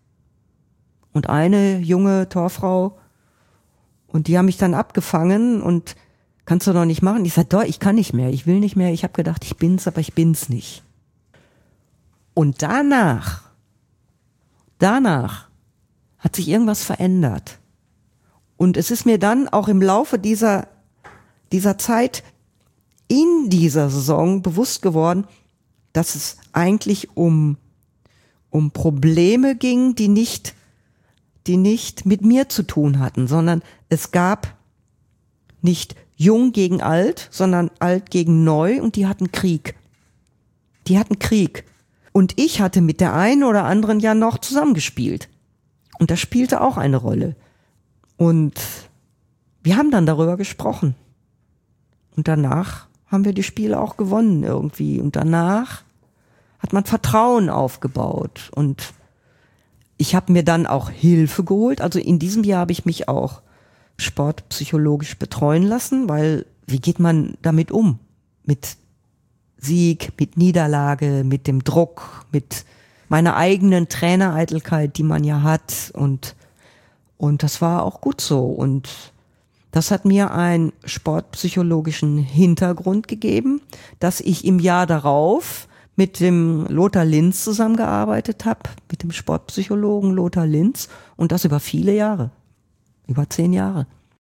Und eine junge Torfrau, und die haben mich dann abgefangen und kannst du doch nicht machen. Ich sag, doch, ich kann nicht mehr, ich will nicht mehr. Ich habe gedacht, ich bin's, aber ich bin's nicht. Und danach, danach hat sich irgendwas verändert. Und es ist mir dann auch im Laufe dieser, dieser Zeit in dieser Saison bewusst geworden, dass es eigentlich um, um Probleme ging, die nicht die nicht mit mir zu tun hatten, sondern es gab nicht jung gegen alt, sondern alt gegen neu und die hatten Krieg. Die hatten Krieg. Und ich hatte mit der einen oder anderen ja noch zusammengespielt. Und das spielte auch eine Rolle. Und wir haben dann darüber gesprochen. Und danach haben wir die Spiele auch gewonnen irgendwie. Und danach hat man Vertrauen aufgebaut und ich habe mir dann auch Hilfe geholt. Also in diesem Jahr habe ich mich auch sportpsychologisch betreuen lassen, weil wie geht man damit um? Mit Sieg, mit Niederlage, mit dem Druck, mit meiner eigenen Trainereitelkeit, die man ja hat. Und, und das war auch gut so. Und das hat mir einen sportpsychologischen Hintergrund gegeben, dass ich im Jahr darauf mit dem Lothar Linz zusammengearbeitet habe, mit dem Sportpsychologen Lothar Linz und das über viele Jahre, über zehn Jahre.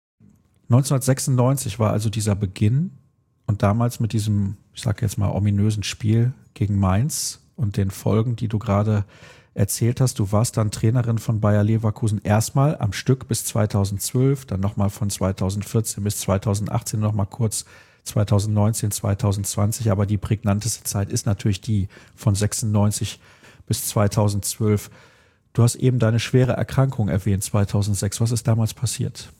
neunzehnhundertsechsundneunzig war also dieser Beginn und damals mit diesem, ich sage jetzt mal, ominösen Spiel gegen Mainz und den Folgen, die du gerade erzählt hast. Du warst dann Trainerin von Bayer Leverkusen erstmal am Stück bis zweitausendzwölf, dann nochmal von zweitausendvierzehn bis zweitausendachtzehn nochmal kurz zweitausendneunzehn, zweitausendzwanzig, aber die prägnanteste Zeit ist natürlich die von sechsundneunzig bis zweitausendzwölf. Du hast eben deine schwere Erkrankung erwähnt, zweitausendsechs. Was ist damals passiert?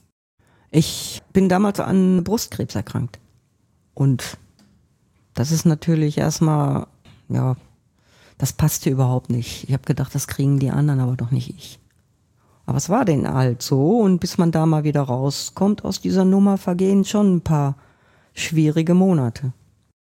Ich bin damals an Brustkrebs erkrankt. Und das ist natürlich erstmal, ja, das passte überhaupt nicht. Ich habe gedacht, das kriegen die anderen, aber doch nicht ich. Aber es war denn halt so und bis man da mal wieder rauskommt aus dieser Nummer, vergehen schon ein paar schwierige Monate.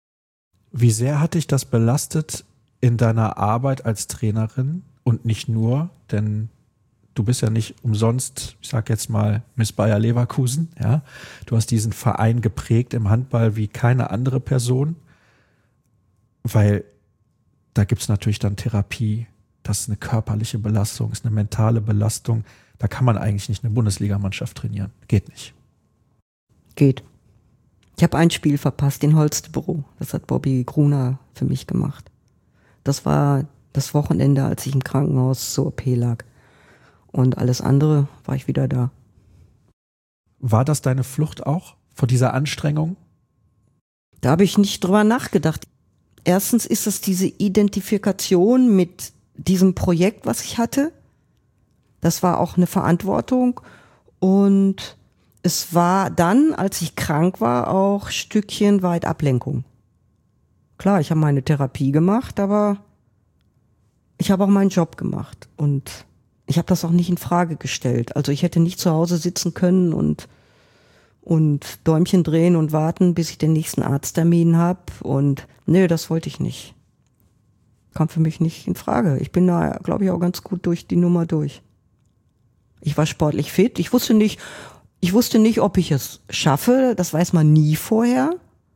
Wie sehr hat dich das belastet in deiner Arbeit als Trainerin und nicht nur, denn du bist ja nicht umsonst, ich sag jetzt mal Miss Bayer Leverkusen, ja. Du hast diesen Verein geprägt im Handball wie keine andere Person, weil da gibt's natürlich dann Therapie, das ist eine körperliche Belastung, ist eine mentale Belastung. Da kann man eigentlich nicht eine Bundesligamannschaft trainieren. Geht nicht. Geht. Ich habe ein Spiel verpasst in Holstebro. Das hat Bobby Gruner für mich gemacht. Das war das Wochenende, als ich im Krankenhaus zur O P lag. Und alles andere war ich wieder da. War das deine Flucht auch vor dieser Anstrengung? Da habe ich nicht drüber nachgedacht. Erstens ist es diese Identifikation mit diesem Projekt, was ich hatte. Das war auch eine Verantwortung. Und es war dann, als ich krank war, auch Stückchen weit Ablenkung. Klar, ich habe meine Therapie gemacht, aber ich habe auch meinen Job gemacht. Und ich habe das auch nicht in Frage gestellt. Also ich hätte nicht zu Hause sitzen können und, und Däumchen drehen und warten, bis ich den nächsten Arzttermin habe. Und nee, das wollte ich nicht. Kam für mich nicht in Frage. Ich bin da, glaube ich, auch ganz gut durch die Nummer durch. Ich war sportlich fit. Ich wusste nicht, ich wusste nicht, ob ich es schaffe. Das weiß man nie vorher.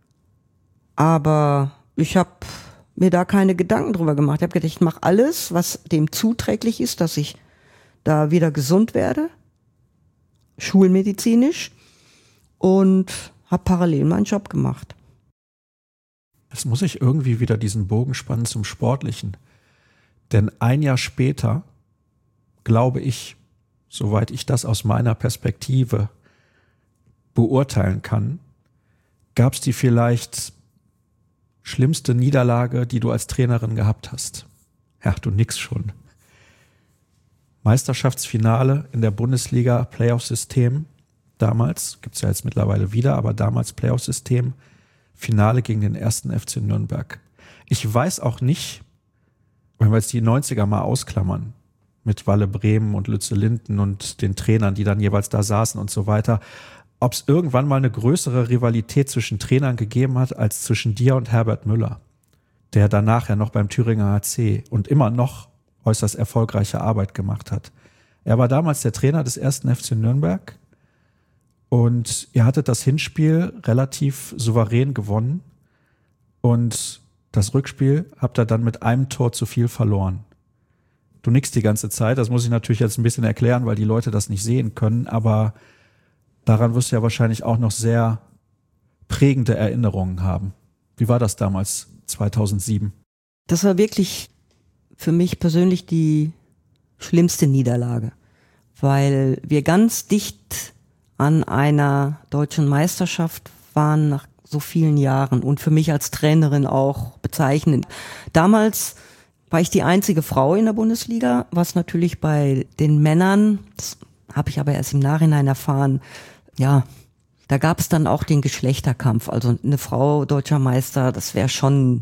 Aber ich habe mir da keine Gedanken drüber gemacht. Ich habe gedacht, ich mache alles, was dem zuträglich ist, dass ich da wieder gesund werde, schulmedizinisch, und habe parallel meinen Job gemacht. Jetzt muss ich irgendwie wieder diesen Bogen spannen zum Sportlichen. Denn ein Jahr später, glaube ich, soweit ich das aus meiner Perspektive beurteilen kann, gab es die vielleicht schlimmste Niederlage, die du als Trainerin gehabt hast. Ja, du nix schon. Meisterschaftsfinale in der Bundesliga, Playoff-System, damals, gibt's ja jetzt mittlerweile wieder, aber damals Playoff-System, Finale gegen den ersten F C Nürnberg. Ich weiß auch nicht, wenn wir jetzt die neunziger mal ausklammern, mit Walle Bremen und Lütze Linden und den Trainern, die dann jeweils da saßen und so weiter, ob es irgendwann mal eine größere Rivalität zwischen Trainern gegeben hat als zwischen dir und Herbert Müller, der danach ja noch beim Thüringer H C und immer noch äußerst erfolgreiche Arbeit gemacht hat. Er war damals der Trainer des ersten F C Nürnberg und ihr hattet das Hinspiel relativ souverän gewonnen und das Rückspiel habt ihr dann mit einem Tor zu viel verloren. Du nickst die ganze Zeit, das muss ich natürlich jetzt ein bisschen erklären, weil die Leute das nicht sehen können, aber daran wirst du ja wahrscheinlich auch noch sehr prägende Erinnerungen haben. Wie war das damals, zweitausendsieben? Das war wirklich für mich persönlich die schlimmste Niederlage, weil wir ganz dicht an einer deutschen Meisterschaft waren nach so vielen Jahren und für mich als Trainerin auch bezeichnend. Damals war ich die einzige Frau in der Bundesliga, was natürlich bei den Männern, das habe ich aber erst im Nachhinein erfahren, ja, da gab es dann auch den Geschlechterkampf. Also eine Frau deutscher Meister, das wäre schon,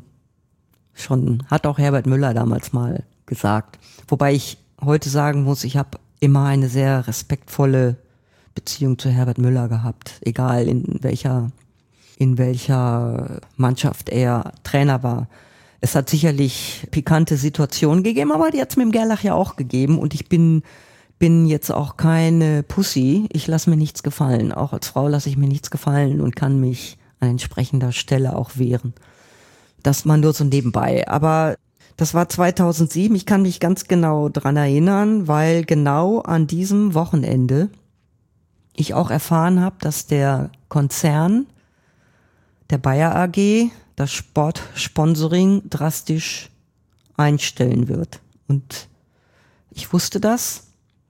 schon, hat auch Herbert Müller damals mal gesagt. Wobei ich heute sagen muss, ich habe immer eine sehr respektvolle Beziehung zu Herbert Müller gehabt, egal in welcher, in welcher Mannschaft er Trainer war. Es hat sicherlich pikante Situationen gegeben, aber die hat es mit dem Gerlach ja auch gegeben und ich bin bin jetzt auch keine Pussy. Ich lasse mir nichts gefallen. Auch als Frau lasse ich mir nichts gefallen und kann mich an entsprechender Stelle auch wehren. Das mal nur so nebenbei. Aber das war zweitausendsieben. Ich kann mich ganz genau dran erinnern, weil genau an diesem Wochenende ich auch erfahren habe, dass der Konzern der Bayer A G das Sportsponsoring drastisch einstellen wird. Und ich wusste das.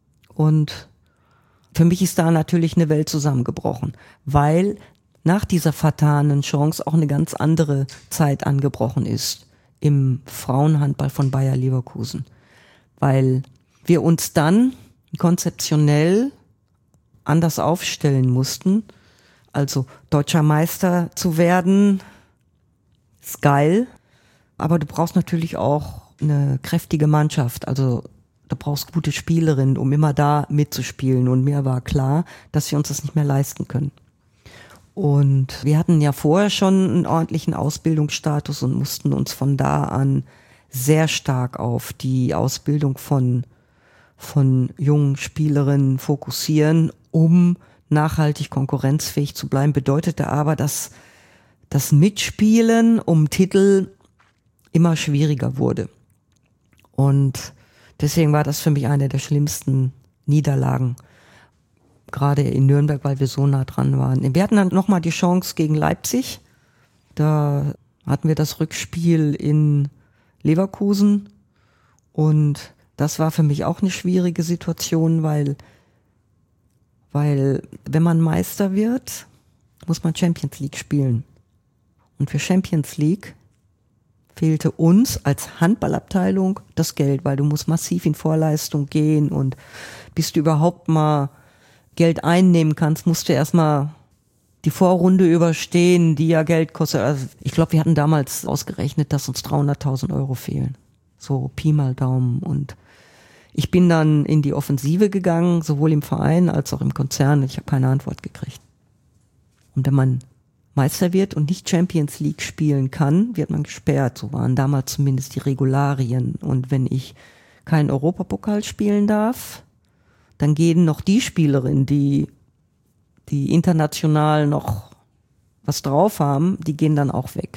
Und für mich ist da natürlich eine Welt zusammengebrochen, weil nach dieser vertanen Chance auch eine ganz andere Zeit angebrochen ist im Frauenhandball von Bayer Leverkusen, weil wir uns dann konzeptionell anders aufstellen mussten. Also deutscher Meister zu werden, ist geil, aber du brauchst natürlich auch eine kräftige Mannschaft, also du brauchst gute Spielerinnen, um immer da mitzuspielen. Und mir war klar, dass wir uns das nicht mehr leisten können. Und wir hatten ja vorher schon einen ordentlichen Ausbildungsstatus und mussten uns von da an sehr stark auf die Ausbildung von von jungen Spielerinnen fokussieren, um nachhaltig konkurrenzfähig zu bleiben. Bedeutete aber, dass das Mitspielen um Titel immer schwieriger wurde. Und deswegen war das für mich eine der schlimmsten Niederlagen, gerade in Nürnberg, weil wir so nah dran waren. Wir hatten dann nochmal die Chance gegen Leipzig. Da hatten wir das Rückspiel in Leverkusen und das war für mich auch eine schwierige Situation, weil, weil wenn man Meister wird, muss man Champions League spielen. Und für Champions League fehlte uns als Handballabteilung das Geld, weil du musst massiv in Vorleistung gehen und bis du überhaupt mal Geld einnehmen kannst, musst du erstmal die Vorrunde überstehen, die ja Geld kostet. Also ich glaube, wir hatten damals ausgerechnet, dass uns dreihunderttausend Euro fehlen. So Pi mal Daumen. Und ich bin dann in die Offensive gegangen, sowohl im Verein als auch im Konzern. Ich habe keine Antwort gekriegt. Und wenn man Meister wird und nicht Champions League spielen kann, wird man gesperrt. So waren damals zumindest die Regularien. Und wenn ich keinen Europapokal spielen darf, dann gehen noch die Spielerinnen, die, die international noch was drauf haben, die gehen dann auch weg.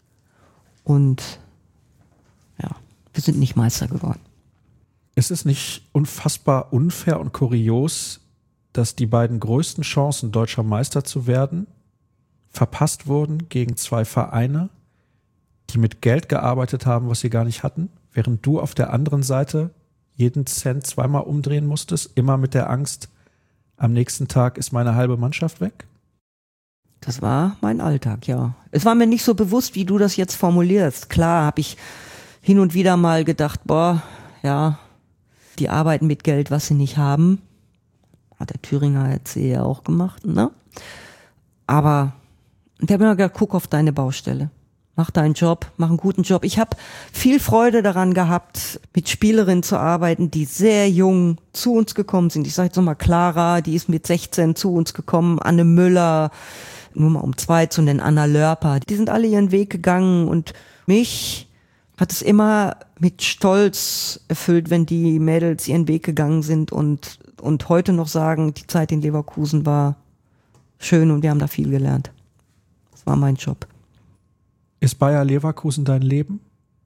Und ja, wir sind nicht Meister geworden. Ist es nicht unfassbar unfair und kurios, dass die beiden größten Chancen, deutscher Meister zu werden, verpasst wurden gegen zwei Vereine, die mit Geld gearbeitet haben, was sie gar nicht hatten, während du auf der anderen Seite jeden Cent zweimal umdrehen musstest, immer mit der Angst, am nächsten Tag ist meine halbe Mannschaft weg? Das war mein Alltag, ja. Es war mir nicht so bewusst, wie du das jetzt formulierst. Klar habe ich hin und wieder mal gedacht, boah, ja, die arbeiten mit Geld, was sie nicht haben. Hat der Thüringer jetzt ja auch gemacht, ne? Aber ich habe immer gesagt, guck auf deine Baustelle. Mach deinen Job, mach einen guten Job. Ich habe viel Freude daran gehabt, mit Spielerinnen zu arbeiten, die sehr jung zu uns gekommen sind. Ich sage jetzt nochmal Clara, die ist mit sechzehn zu uns gekommen, Anne Müller, nur mal um zwei zu nennen, Anna Lörper. Die sind alle ihren Weg gegangen und mich hat es immer mit Stolz erfüllt, wenn die Mädels ihren Weg gegangen sind und, und heute noch sagen, die Zeit in Leverkusen war schön und wir haben da viel gelernt. Das war mein Job. Ist Bayer Leverkusen dein Leben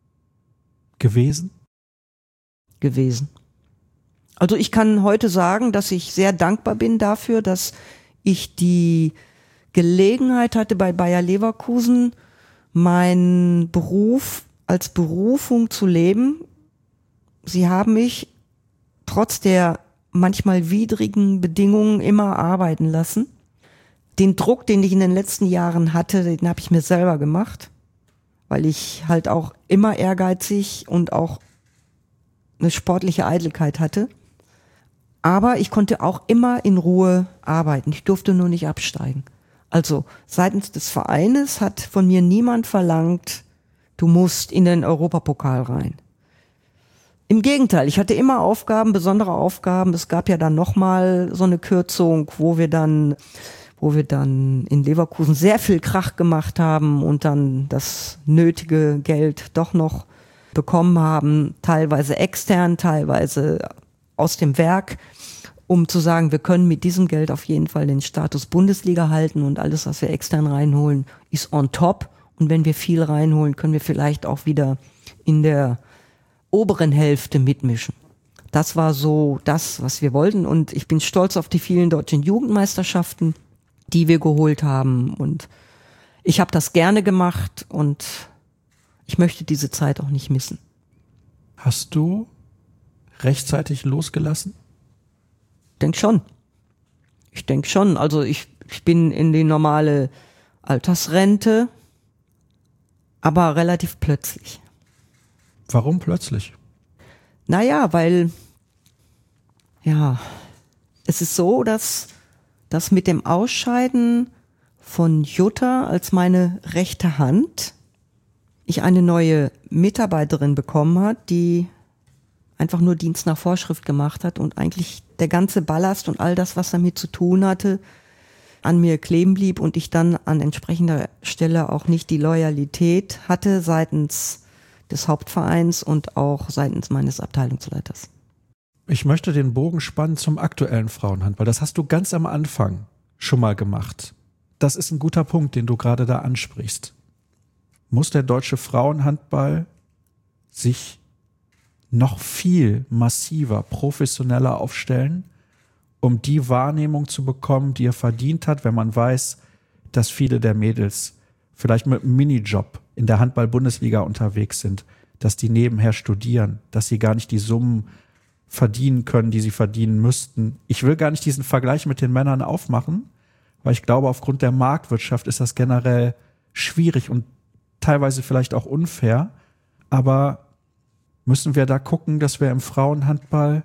gewesen? Gewesen. Also ich kann heute sagen, dass ich sehr dankbar bin dafür, dass ich die Gelegenheit hatte, bei Bayer Leverkusen meinen Beruf als Berufung zu leben. Sie haben mich trotz der manchmal widrigen Bedingungen immer arbeiten lassen. Den Druck, den ich in den letzten Jahren hatte, den habe ich mir selber gemacht, weil ich halt auch immer ehrgeizig und auch eine sportliche Eitelkeit hatte. Aber ich konnte auch immer in Ruhe arbeiten. Ich durfte nur nicht absteigen. Also seitens des Vereines hat von mir niemand verlangt, du musst in den Europapokal rein. Im Gegenteil, ich hatte immer Aufgaben, besondere Aufgaben. Es gab ja dann nochmal so eine Kürzung, wo wir dann, wo wir dann in Leverkusen sehr viel Krach gemacht haben und dann das nötige Geld doch noch bekommen haben, teilweise extern, teilweise aus dem Werk, um zu sagen, wir können mit diesem Geld auf jeden Fall den Status Bundesliga halten und alles, was wir extern reinholen, ist on top. Und wenn wir viel reinholen, können wir vielleicht auch wieder in der oberen Hälfte mitmischen. Das war so das, was wir wollten. Und ich bin stolz auf die vielen deutschen Jugendmeisterschaften, die wir geholt haben. Und ich habe das gerne gemacht und ich möchte diese Zeit auch nicht missen. Hast du rechtzeitig losgelassen? Ich denke schon. Ich denke schon. Also ich, ich bin in die normale Altersrente, aber relativ plötzlich. Warum plötzlich? Naja, weil, ja, es ist so, dass, dass mit dem Ausscheiden von Jutta als meine rechte Hand ich eine neue Mitarbeiterin bekommen hat, die einfach nur Dienst nach Vorschrift gemacht hat und eigentlich der ganze Ballast und all das, was damit zu tun hatte, an mir kleben blieb und ich dann an entsprechender Stelle auch nicht die Loyalität hatte seitens des Hauptvereins und auch seitens meines Abteilungsleiters. Ich möchte den Bogen spannen zum aktuellen Frauenhandball. Das hast du ganz am Anfang schon mal gemacht. Das ist ein guter Punkt, den du gerade da ansprichst. Muss der deutsche Frauenhandball sich noch viel massiver, professioneller aufstellen, um die Wahrnehmung zu bekommen, die er verdient hat, wenn man weiß, dass viele der Mädels vielleicht mit einem Minijob in der Handball-Bundesliga unterwegs sind, dass die nebenher studieren, dass sie gar nicht die Summen verdienen können, die sie verdienen müssten. Ich will gar nicht diesen Vergleich mit den Männern aufmachen, weil ich glaube, aufgrund der Marktwirtschaft ist das generell schwierig und teilweise vielleicht auch unfair. Aber müssen wir da gucken, dass wir im Frauenhandball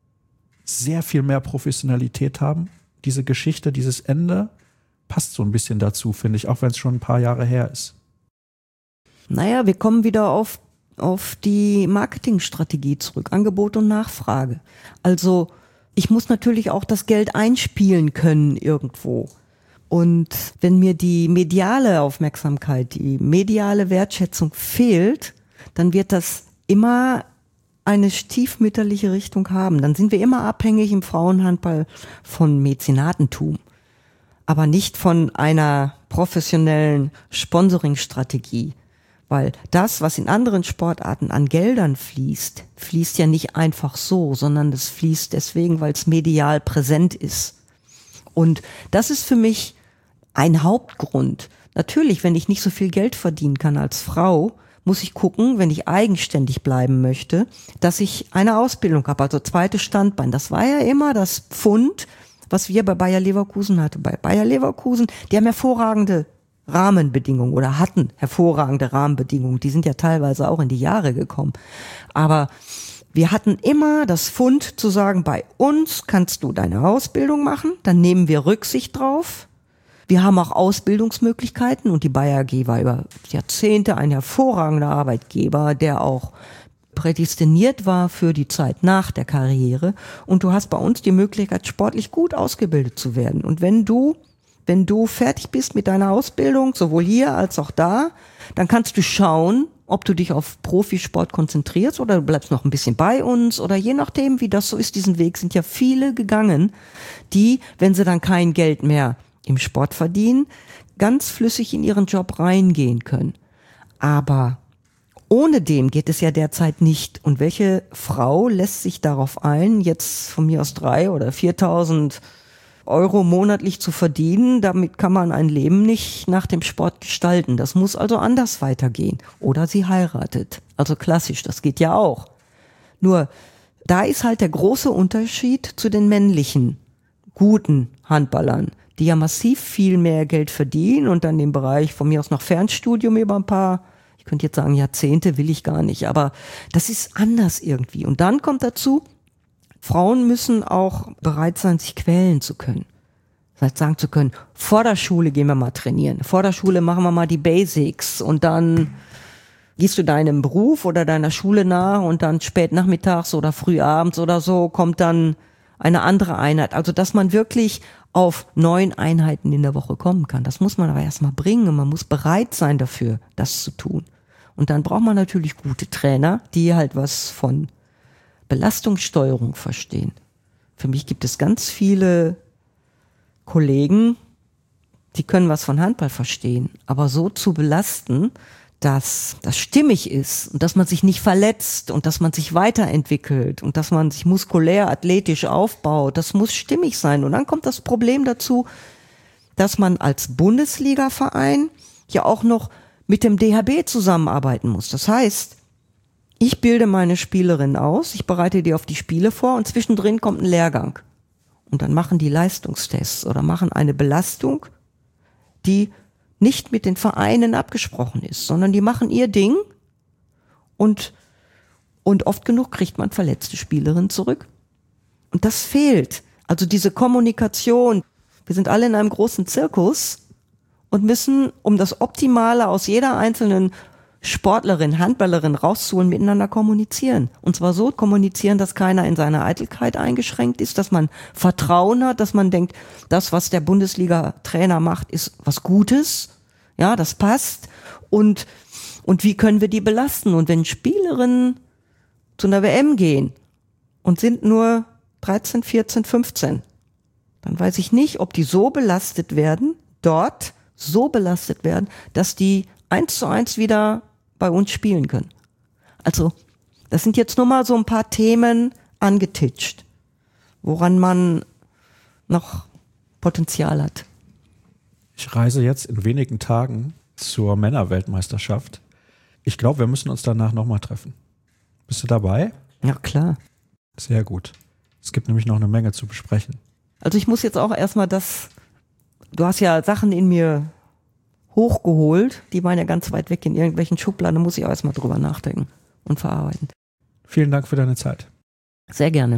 sehr viel mehr Professionalität haben? Diese Geschichte, dieses Ende passt so ein bisschen dazu, finde ich, auch wenn es schon ein paar Jahre her ist. Naja, wir kommen wieder auf, auf die Marketingstrategie zurück, Angebot und Nachfrage. Also ich muss natürlich auch das Geld einspielen können irgendwo. Und wenn mir die mediale Aufmerksamkeit, die mediale Wertschätzung fehlt, dann wird das immer eine stiefmütterliche Richtung haben. Dann sind wir immer abhängig im Frauenhandball von Mäzenatentum, aber nicht von einer professionellen Sponsoringstrategie. Weil das, was in anderen Sportarten an Geldern fließt, fließt ja nicht einfach so, sondern das fließt deswegen, weil es medial präsent ist. Und das ist für mich ein Hauptgrund. Natürlich, wenn ich nicht so viel Geld verdienen kann als Frau, muss ich gucken, wenn ich eigenständig bleiben möchte, dass ich eine Ausbildung habe. Also zweites Standbein. Das war ja immer das Pfund, was wir bei Bayer Leverkusen hatten. Bei Bayer Leverkusen, die haben hervorragende Rahmenbedingungen oder hatten hervorragende Rahmenbedingungen. Die sind ja teilweise auch in die Jahre gekommen. Aber wir hatten immer das Pfund zu sagen, bei uns kannst du deine Ausbildung machen, dann nehmen wir Rücksicht drauf. Wir haben auch Ausbildungsmöglichkeiten und die Bayer A G war über Jahrzehnte ein hervorragender Arbeitgeber, der auch prädestiniert war für die Zeit nach der Karriere. Und du hast bei uns die Möglichkeit, sportlich gut ausgebildet zu werden. Und wenn du, wenn du fertig bist mit deiner Ausbildung, sowohl hier als auch da, dann kannst du schauen, ob du dich auf Profisport konzentrierst oder du bleibst noch ein bisschen bei uns oder je nachdem, wie das so ist, diesen Weg sind ja viele gegangen, die, wenn sie dann kein Geld mehr im Sport verdienen, ganz flüssig in ihren Job reingehen können. Aber ohne dem geht es ja derzeit nicht. Und welche Frau lässt sich darauf ein, jetzt von mir aus drei oder viertausend Euro monatlich zu verdienen? Damit kann man ein Leben nicht nach dem Sport gestalten. Das muss also anders weitergehen. Oder sie heiratet. Also klassisch, das geht ja auch. Nur, da ist halt der große Unterschied zu den männlichen, guten Handballern, die ja massiv viel mehr Geld verdienen und dann im Bereich von mir aus noch Fernstudium über ein paar, ich könnte jetzt sagen Jahrzehnte, will ich gar nicht, aber das ist anders irgendwie. Und dann kommt dazu, Frauen müssen auch bereit sein, sich quälen zu können. Das heißt, sagen zu können, vor der Schule gehen wir mal trainieren, vor der Schule machen wir mal die Basics und dann gehst du deinem Beruf oder deiner Schule nach und dann spät nachmittags oder früh abends oder so kommt dann eine andere Einheit. Also, dass man wirklich auf neun Einheiten in der Woche kommen kann. Das muss man aber erstmal bringen und man muss bereit sein dafür, das zu tun. Und dann braucht man natürlich gute Trainer, die halt was von Belastungssteuerung verstehen. Für mich gibt es ganz viele Kollegen, die können was von Handball verstehen, aber so zu belasten, dass das stimmig ist und dass man sich nicht verletzt und dass man sich weiterentwickelt und dass man sich muskulär, athletisch aufbaut, das muss stimmig sein. Und dann kommt das Problem dazu, dass man als Bundesliga-Verein ja auch noch mit dem D H B zusammenarbeiten muss. Das heißt, ich bilde meine Spielerin aus, ich bereite die auf die Spiele vor und zwischendrin kommt ein Lehrgang. Und dann machen die Leistungstests oder machen eine Belastung, die nicht mit den Vereinen abgesprochen ist, sondern die machen ihr Ding und, und oft genug kriegt man verletzte Spielerinnen zurück. Und das fehlt. Also diese Kommunikation. Wir sind alle in einem großen Zirkus und müssen, um das Optimale aus jeder einzelnen Sportlerin, Handballerin rauszuholen, miteinander kommunizieren. Und zwar so kommunizieren, dass keiner in seiner Eitelkeit eingeschränkt ist, dass man Vertrauen hat, dass man denkt, das, was der Bundesliga-Trainer macht, ist was Gutes. Ja, das passt. Und, und wie können wir die belasten? Und wenn Spielerinnen zu einer W M gehen und sind nur dreizehn, vierzehn, fünfzehn. Dann weiß ich nicht, ob die so belastet werden, dort so belastet werden, dass die eins zu eins wieder bei uns spielen können. Also, das sind jetzt nur mal so ein paar Themen angetitscht, woran man noch Potenzial hat. Ich reise jetzt in wenigen Tagen zur Männerweltmeisterschaft. Ich glaube, wir müssen uns danach nochmal treffen. Bist du dabei? Ja, klar. Sehr gut. Es gibt nämlich noch eine Menge zu besprechen. Also ich muss jetzt auch erstmal das, du hast ja Sachen in mir hochgeholt, die waren ja ganz weit weg in irgendwelchen Schubladen, da muss ich auch erstmal drüber nachdenken und verarbeiten. Vielen Dank für deine Zeit. Sehr gerne.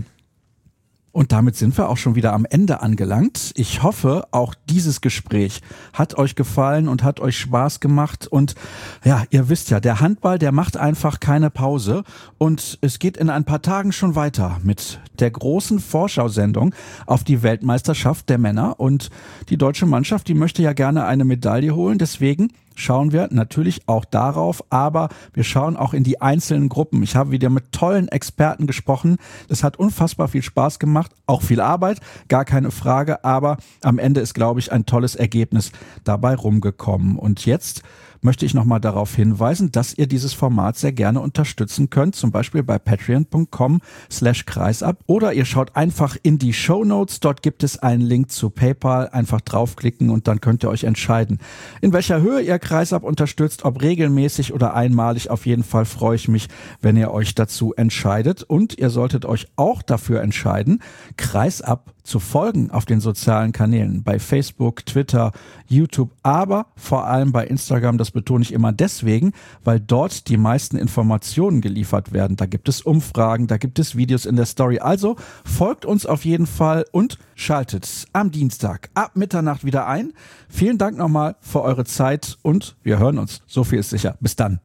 Und damit sind wir auch schon wieder am Ende angelangt. Ich hoffe, auch dieses Gespräch hat euch gefallen und hat euch Spaß gemacht. Und ja, ihr wisst ja, der Handball, der macht einfach keine Pause. Und es geht in ein paar Tagen schon weiter mit der großen Vorschau-Sendung auf die Weltmeisterschaft der Männer. Und die deutsche Mannschaft, die möchte ja gerne eine Medaille holen. Deswegen schauen wir natürlich auch darauf, aber wir schauen auch in die einzelnen Gruppen. Ich habe wieder mit tollen Experten gesprochen. Es hat unfassbar viel Spaß gemacht, auch viel Arbeit, gar keine Frage, aber am Ende ist, glaube ich, ein tolles Ergebnis dabei rumgekommen. Und jetzt möchte ich nochmal darauf hinweisen, dass ihr dieses Format sehr gerne unterstützen könnt, zum Beispiel bei patreon.com slash kreisab oder ihr schaut einfach in die Shownotes, dort gibt es einen Link zu PayPal, einfach draufklicken und dann könnt ihr euch entscheiden, in welcher Höhe ihr Kreisab unterstützt, ob regelmäßig oder einmalig. Auf jeden Fall freue ich mich, wenn ihr euch dazu entscheidet und ihr solltet euch auch dafür entscheiden, Kreisab zu folgen auf den sozialen Kanälen, bei Facebook, Twitter, YouTube, aber vor allem bei Instagram. Das betone ich immer deswegen, weil dort die meisten Informationen geliefert werden. Da gibt es Umfragen, da gibt es Videos in der Story. Also folgt uns auf jeden Fall und schaltet am Dienstag ab Mitternacht wieder ein. Vielen Dank nochmal für eure Zeit und wir hören uns. So viel ist sicher. Bis dann.